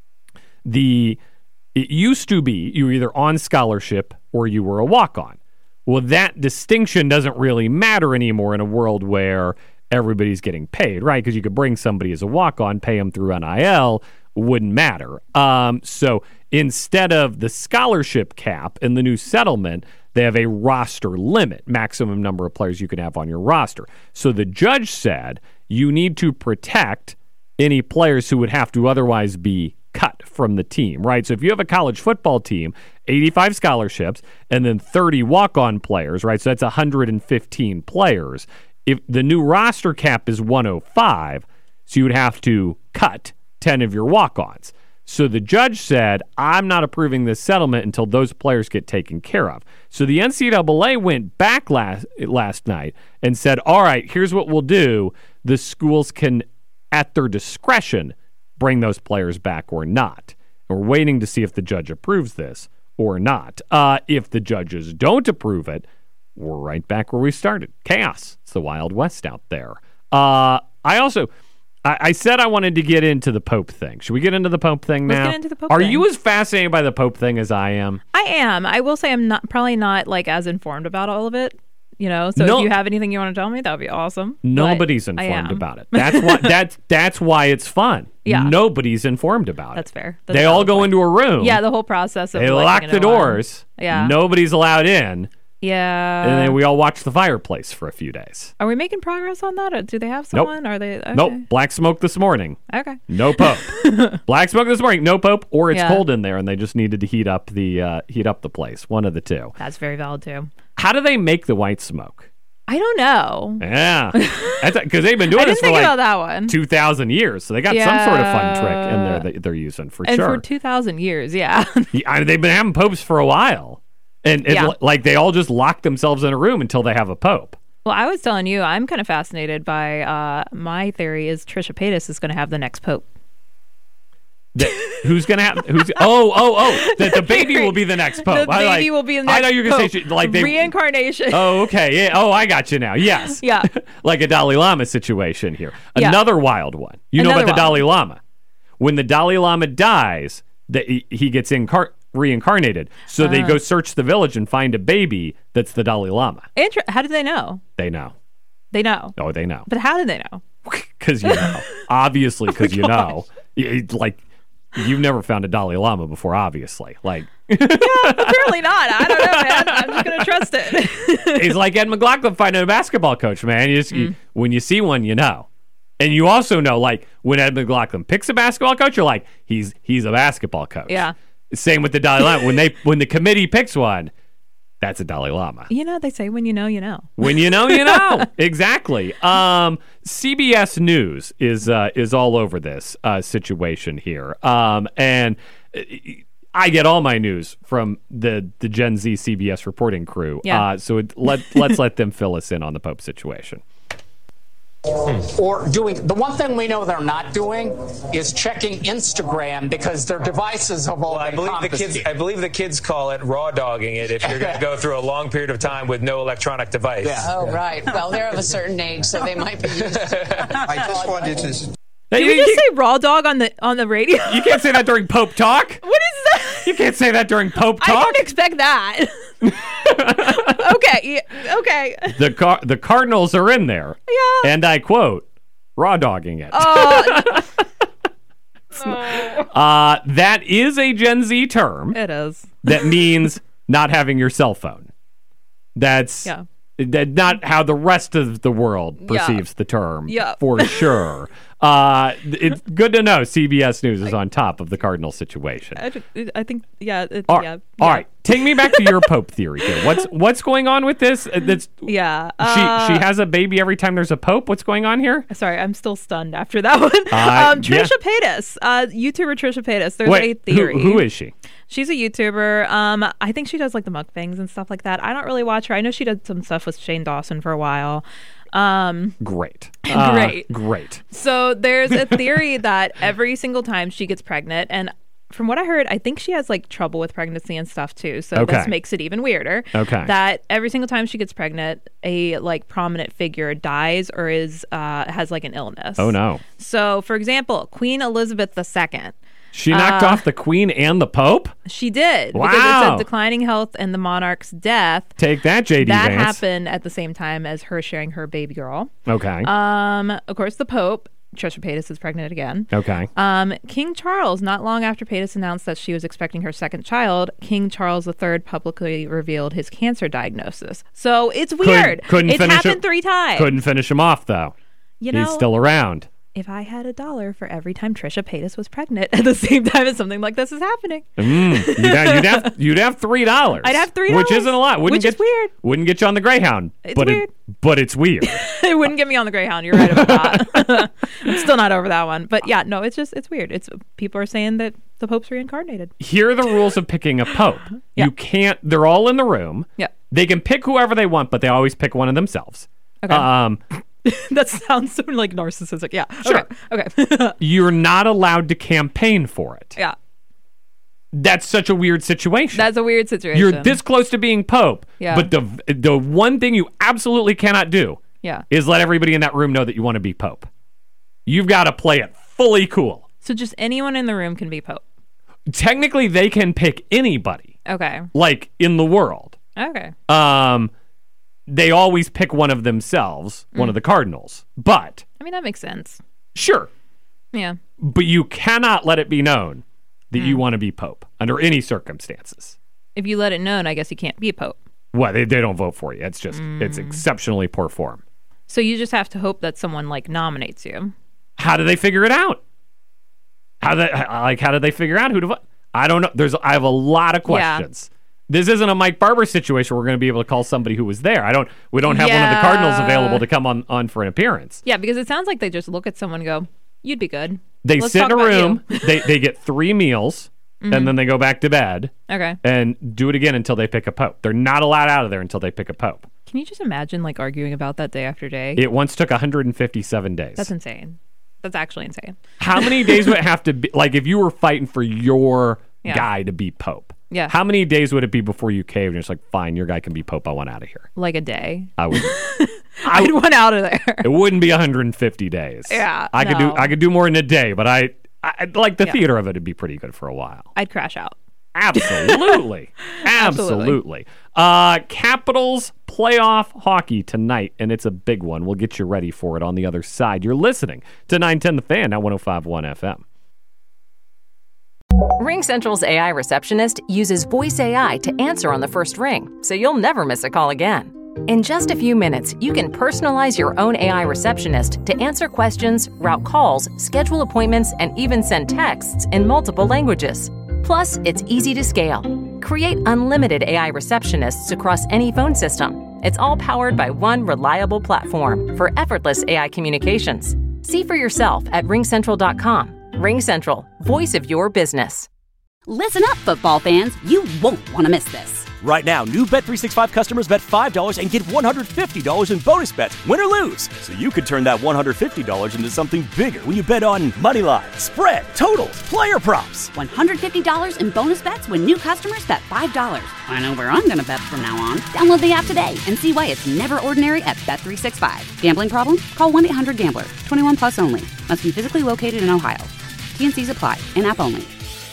the. It used to be you were either on scholarship or you were a walk-on. Well, that distinction doesn't really matter anymore in a world where everybody's getting paid, right? Because you could bring somebody as a walk-on, pay them through N I L, wouldn't matter. Um, so instead of the scholarship cap in the new settlement, they have a roster limit, maximum number of players you can have on your roster. So the judge said you need to protect any players who would have to otherwise be cut from the team, right? So if you have a college football team, eighty-five scholarships, and then thirty walk-on players, right? So that's one hundred fifteen players. If the new roster cap is one oh five, so you would have to cut ten of your walk-ons. So the judge said, I'm not approving this settlement until those players get taken care of. So the N C double A went back last last night and said, all right, here's what we'll do. The schools can, at their discretion, bring those players back or not. And we're waiting to see if the judge approves this or not. Uh, if the judges don't approve it, we're right back where we started. Chaos. It's the Wild West out there. Uh, I also... I, I said I wanted to get into the Pope thing. Should we get into the Pope thing now? Let's get into the Pope Are thing. you as fascinated by the Pope thing as I am? I am. I will say I'm not probably not like as informed about all of it. You know, so No- if you have anything you want to tell me, that would be awesome. Nobody's But I informed am. about it. That's why. That's that's why it's fun. Yeah. Nobody's informed about That's it. fair. That's They a all valid go point. into a room. Yeah, the whole process of They like, lock you the know, um, doors. Yeah. Nobody's allowed in. Yeah. and then we all watch the fireplace for a few days. Are we making progress on that? Or do they have Nope. someone? Are they? Okay. Nope. Black smoke this morning. Okay. No Pope. Black smoke this morning. No Pope. Or it's Yeah. cold in there, and they just needed to heat up the uh, heat up the place. One of the two. That's very valid too. How do they make the white smoke? I don't know. Yeah, because they've been I doing didn't this for think like about that one. two thousand years, so they got some sort of fun trick in there Yeah. that they're using for and sure. for two thousand years, yeah. Yeah, I mean, they've been having popes for a while, and, and Yeah. li- like they all just lock themselves in a room until they have a pope. Well, I was telling you, I'm kind of fascinated by uh, my theory is Trisha Paytas is going to have the next pope. That, who's gonna have? Who's? Oh, oh, oh! That the baby will be the next pope. The I baby like, will be the next I know you're gonna pope. say she, like they Reincarnation. Oh, okay. Yeah. Oh, I got you now. Yes. Yeah. Like a Dalai Lama situation here. Yeah. Another wild one. You know Another about the wild Dalai Lama? When the Dalai Lama dies, that he, he gets incar- reincarnated. So they Uh. go search the village and find a baby that's the Dalai Lama. Inter- how did they know? They know. They know. Oh, they know. But how did they know? because you know. Obviously, because you know. It, like, you've never found a Dalai Lama before, obviously. Like, yeah, apparently not. I don't know, man. I'm just going to trust it. It's like Ed McLaughlin finding a basketball coach, man. You just, mm. you, when you see one, you know. And you also know, like, when Ed McLaughlin picks a basketball coach, you're like, he's he's a basketball coach. Yeah. Same with the Dalai Lama. When they when the committee picks one, that's a Dalai Lama. You know, they say when you know, you know. When you know, you know. Exactly. Um, C B S News is uh, is all over this uh, situation here. Um, and I get all my news from the, the Gen Z C B S reporting crew. Yeah. Uh, so it, let, let's let them fill us in on the Pope situation. Or doing the one thing we know they're not doing is checking Instagram because their devices have all well, been I believe the kids. I believe the kids call it raw dogging it if you're going to go through a long period of time with no electronic device. Yeah. Oh right. Well, they're of a certain age, so they might be used to. I just wanted to. Did we just say raw dog on the on the radio? You can't say that during Pope talk. What is that? You can't say that during Pope talk. I didn't expect that. Okay, okay. The car- the Cardinals are in there. Yeah. And I quote, raw dogging it. Uh, uh, that is a Gen Z term. It is. That means not having your cell phone. That's yeah. that not how the rest of the world perceives yeah. the term. Yeah. For sure. Uh, it's good to know C B S News is on top of the Cardinal situation. I, I think, yeah, it, all, yeah. All yeah. right, take me back to your Pope theory here. What's what's going on with this? That's yeah. Uh, she she has a baby every time there's a Pope. What's going on here? Sorry, I'm still stunned after that one. Uh, um, Trisha yeah. Paytas, uh, YouTuber Trisha Paytas. There's Wait, a theory. Who, who is she? She's a YouTuber. Um, I think she does like the mukbangs and stuff like that. I don't really watch her. I know she did some stuff with Shane Dawson for a while. Um, great. great. Uh, great. So there's a theory that every single time she gets pregnant, and from what I heard, I think she has like trouble with pregnancy and stuff too. So okay. this makes it even weirder. Okay. That every single time she gets pregnant, a like prominent figure dies or is uh, has like an illness. Oh no. So for example, Queen Elizabeth the Second. She knocked uh, off the Queen and the Pope? She did. Wow. Because it said declining health and the monarch's death. Take that, J D That Vance. happened at the same time as her sharing her baby girl. Okay. Um, of course, the Pope, Trisha Paytas, is pregnant again. Okay. Um, King Charles, not long after Paytas announced that she was expecting her second child, King Charles the Third publicly revealed his cancer diagnosis. So it's weird. Couldn't, couldn't it's finish happened it, three times. Couldn't finish him off, though. You know, he's still around. If I had a dollar for every time Trisha Paytas was pregnant at the same time as something like this is happening. Mm, you'd, have, you'd, have, you'd have three dollars. I'd have three dollars. Which isn't a lot. Wouldn't which get, is weird. Wouldn't get you on the Greyhound. It's but weird. It, but it's weird. It wouldn't get me on the Greyhound. You're right about that. I'm still not over that one. But yeah, no, it's just, it's weird. It's people are saying that the Pope's reincarnated. Here are the rules of picking a Pope. Yeah. You can't, they're all in the room. Yeah. They can pick whoever they want, but they always pick one of themselves. Okay. Um, that sounds so like narcissistic. Yeah. Sure. Okay. okay. You're not allowed to campaign for it. Yeah. That's such a weird situation. That's a weird situation. You're this close to being Pope, yeah. but the the one thing you absolutely cannot do yeah. is let everybody in that room know that you want to be Pope. You've got to play it fully cool. So just anyone in the room can be Pope? Technically, they can pick anybody. Okay. Like, in the world. Okay. Um... They always pick one of themselves, one mm. of the cardinals. But I mean, that makes sense. Sure. Yeah. But you cannot let it be known that mm. you want to be Pope under any circumstances. If you let it known, I guess you can't be Pope. Well, they, they don't vote for you. It's just, mm. it's exceptionally poor form. So you just have to hope that someone, like, nominates you. How do they figure it out? How they, like, how do they figure out who to vote? I don't know. There's, I have a lot of questions. Yeah. This isn't a Mike Barber situation where we're going to be able to call somebody who was there. I don't. We don't have yeah. one of the Cardinals available to come on, on for an appearance. Yeah, because it sounds like they just look at someone and go, "You'd be good." They Let's sit in talk a about room. they they get three meals, mm-hmm. and then they go back to bed. Okay. And do it again until they pick a pope. They're not allowed out of there until they pick a pope. Can you just imagine like arguing about that day after day? It once took one hundred fifty-seven days. That's insane. That's actually insane. How many days would it have to be? Like if you were fighting for your yeah. guy to be pope. Yeah. How many days would it be before you caved and it's like, fine, your guy can be pope. I want out of here. Like a day. I would. I'd want out of there. It wouldn't be one hundred fifty days. Yeah. I could no. do. I could do more in a day, but I, I like the yeah. theater of it would be pretty good for a while. I'd crash out. Absolutely. Absolutely. Uh, Capitals playoff hockey tonight, and it's a big one. We'll get you ready for it on the other side. You're listening to nine ten The Fan at one oh five point one F M. RingCentral's A I receptionist uses voice A I to answer on the first ring, so you'll never miss a call again. In just a few minutes, you can personalize your own A I receptionist to answer questions, route calls, schedule appointments, and even send texts in multiple languages. Plus, it's easy to scale. Create unlimited A I receptionists across any phone system. It's all powered by one reliable platform for effortless A I communications. See for yourself at ring central dot com. RingCentral, voice of your business. Listen up, football fans. You won't want to miss this. Right now, new Bet three sixty-five customers bet five dollars and get one hundred fifty dollars in bonus bets, win or lose. So you could turn that one hundred fifty dollars into something bigger when you bet on money line, spread, totals, player props. one hundred fifty dollars in bonus bets when new customers bet five dollars. I know where I'm going to bet from now on. Download the app today and see why it's never ordinary at Bet three sixty-five. Gambling problem? Call one eight hundred gambler. twenty-one plus only. Must be physically located in Ohio. T N Cs apply. In-app only.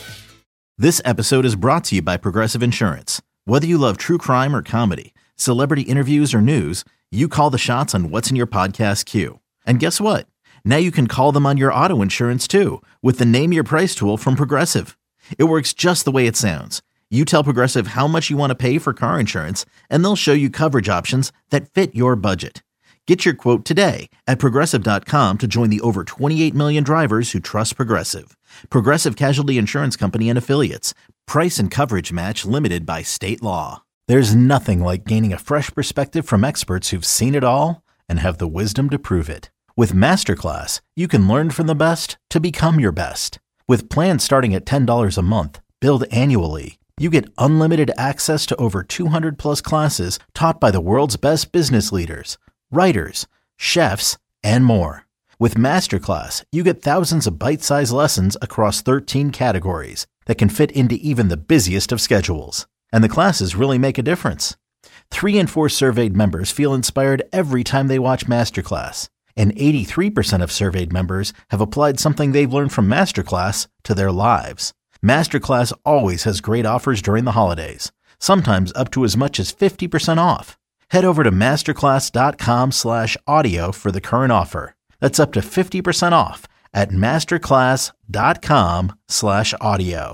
This episode is brought to you by Progressive Insurance. Whether you love true crime or comedy, celebrity interviews or news, you call the shots on what's in your podcast queue. And guess what? Now you can call them on your auto insurance too with the Name Your Price tool from Progressive. It works just the way it sounds. You tell Progressive how much you want to pay for car insurance, and they'll show you coverage options that fit your budget. Get your quote today at Progressive dot com to join the over twenty-eight million drivers who trust Progressive. Progressive Casualty Insurance Company and Affiliates. Price and coverage match limited by state law. There's nothing like gaining a fresh perspective from experts who've seen it all and have the wisdom to prove it. With Masterclass, you can learn from the best to become your best. With plans starting at ten dollars a month, billed annually, you get unlimited access to over two hundred plus classes taught by the world's best business leaders, writers, chefs, and more. With Masterclass, you get thousands of bite-sized lessons across thirteen categories that can fit into even the busiest of schedules. And the classes really make a difference. Three in four surveyed members feel inspired every time they watch Masterclass. And eighty-three percent of surveyed members have applied something they've learned from Masterclass to their lives. Masterclass always has great offers during the holidays, sometimes up to as much as fifty percent off. Head over to masterclass.com slash audio for the current offer. That's up to fifty percent off at masterclass.com slash audio.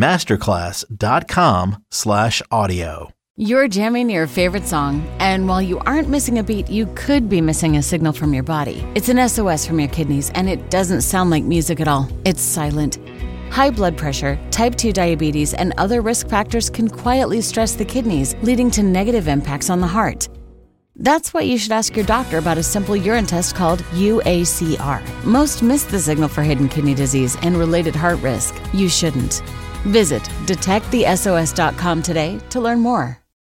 Masterclass.com slash audio. You're jamming your favorite song, and while you aren't missing a beat, you could be missing a signal from your body. It's an S O S from your kidneys, and it doesn't sound like music at all. It's silent. High blood pressure, type two diabetes, and other risk factors can quietly stress the kidneys, leading to negative impacts on the heart. That's why you should ask your doctor about a simple urine test called U A C R. Most miss the signal for hidden kidney disease and related heart risk. You shouldn't. Visit detect the S O S dot com today to learn more.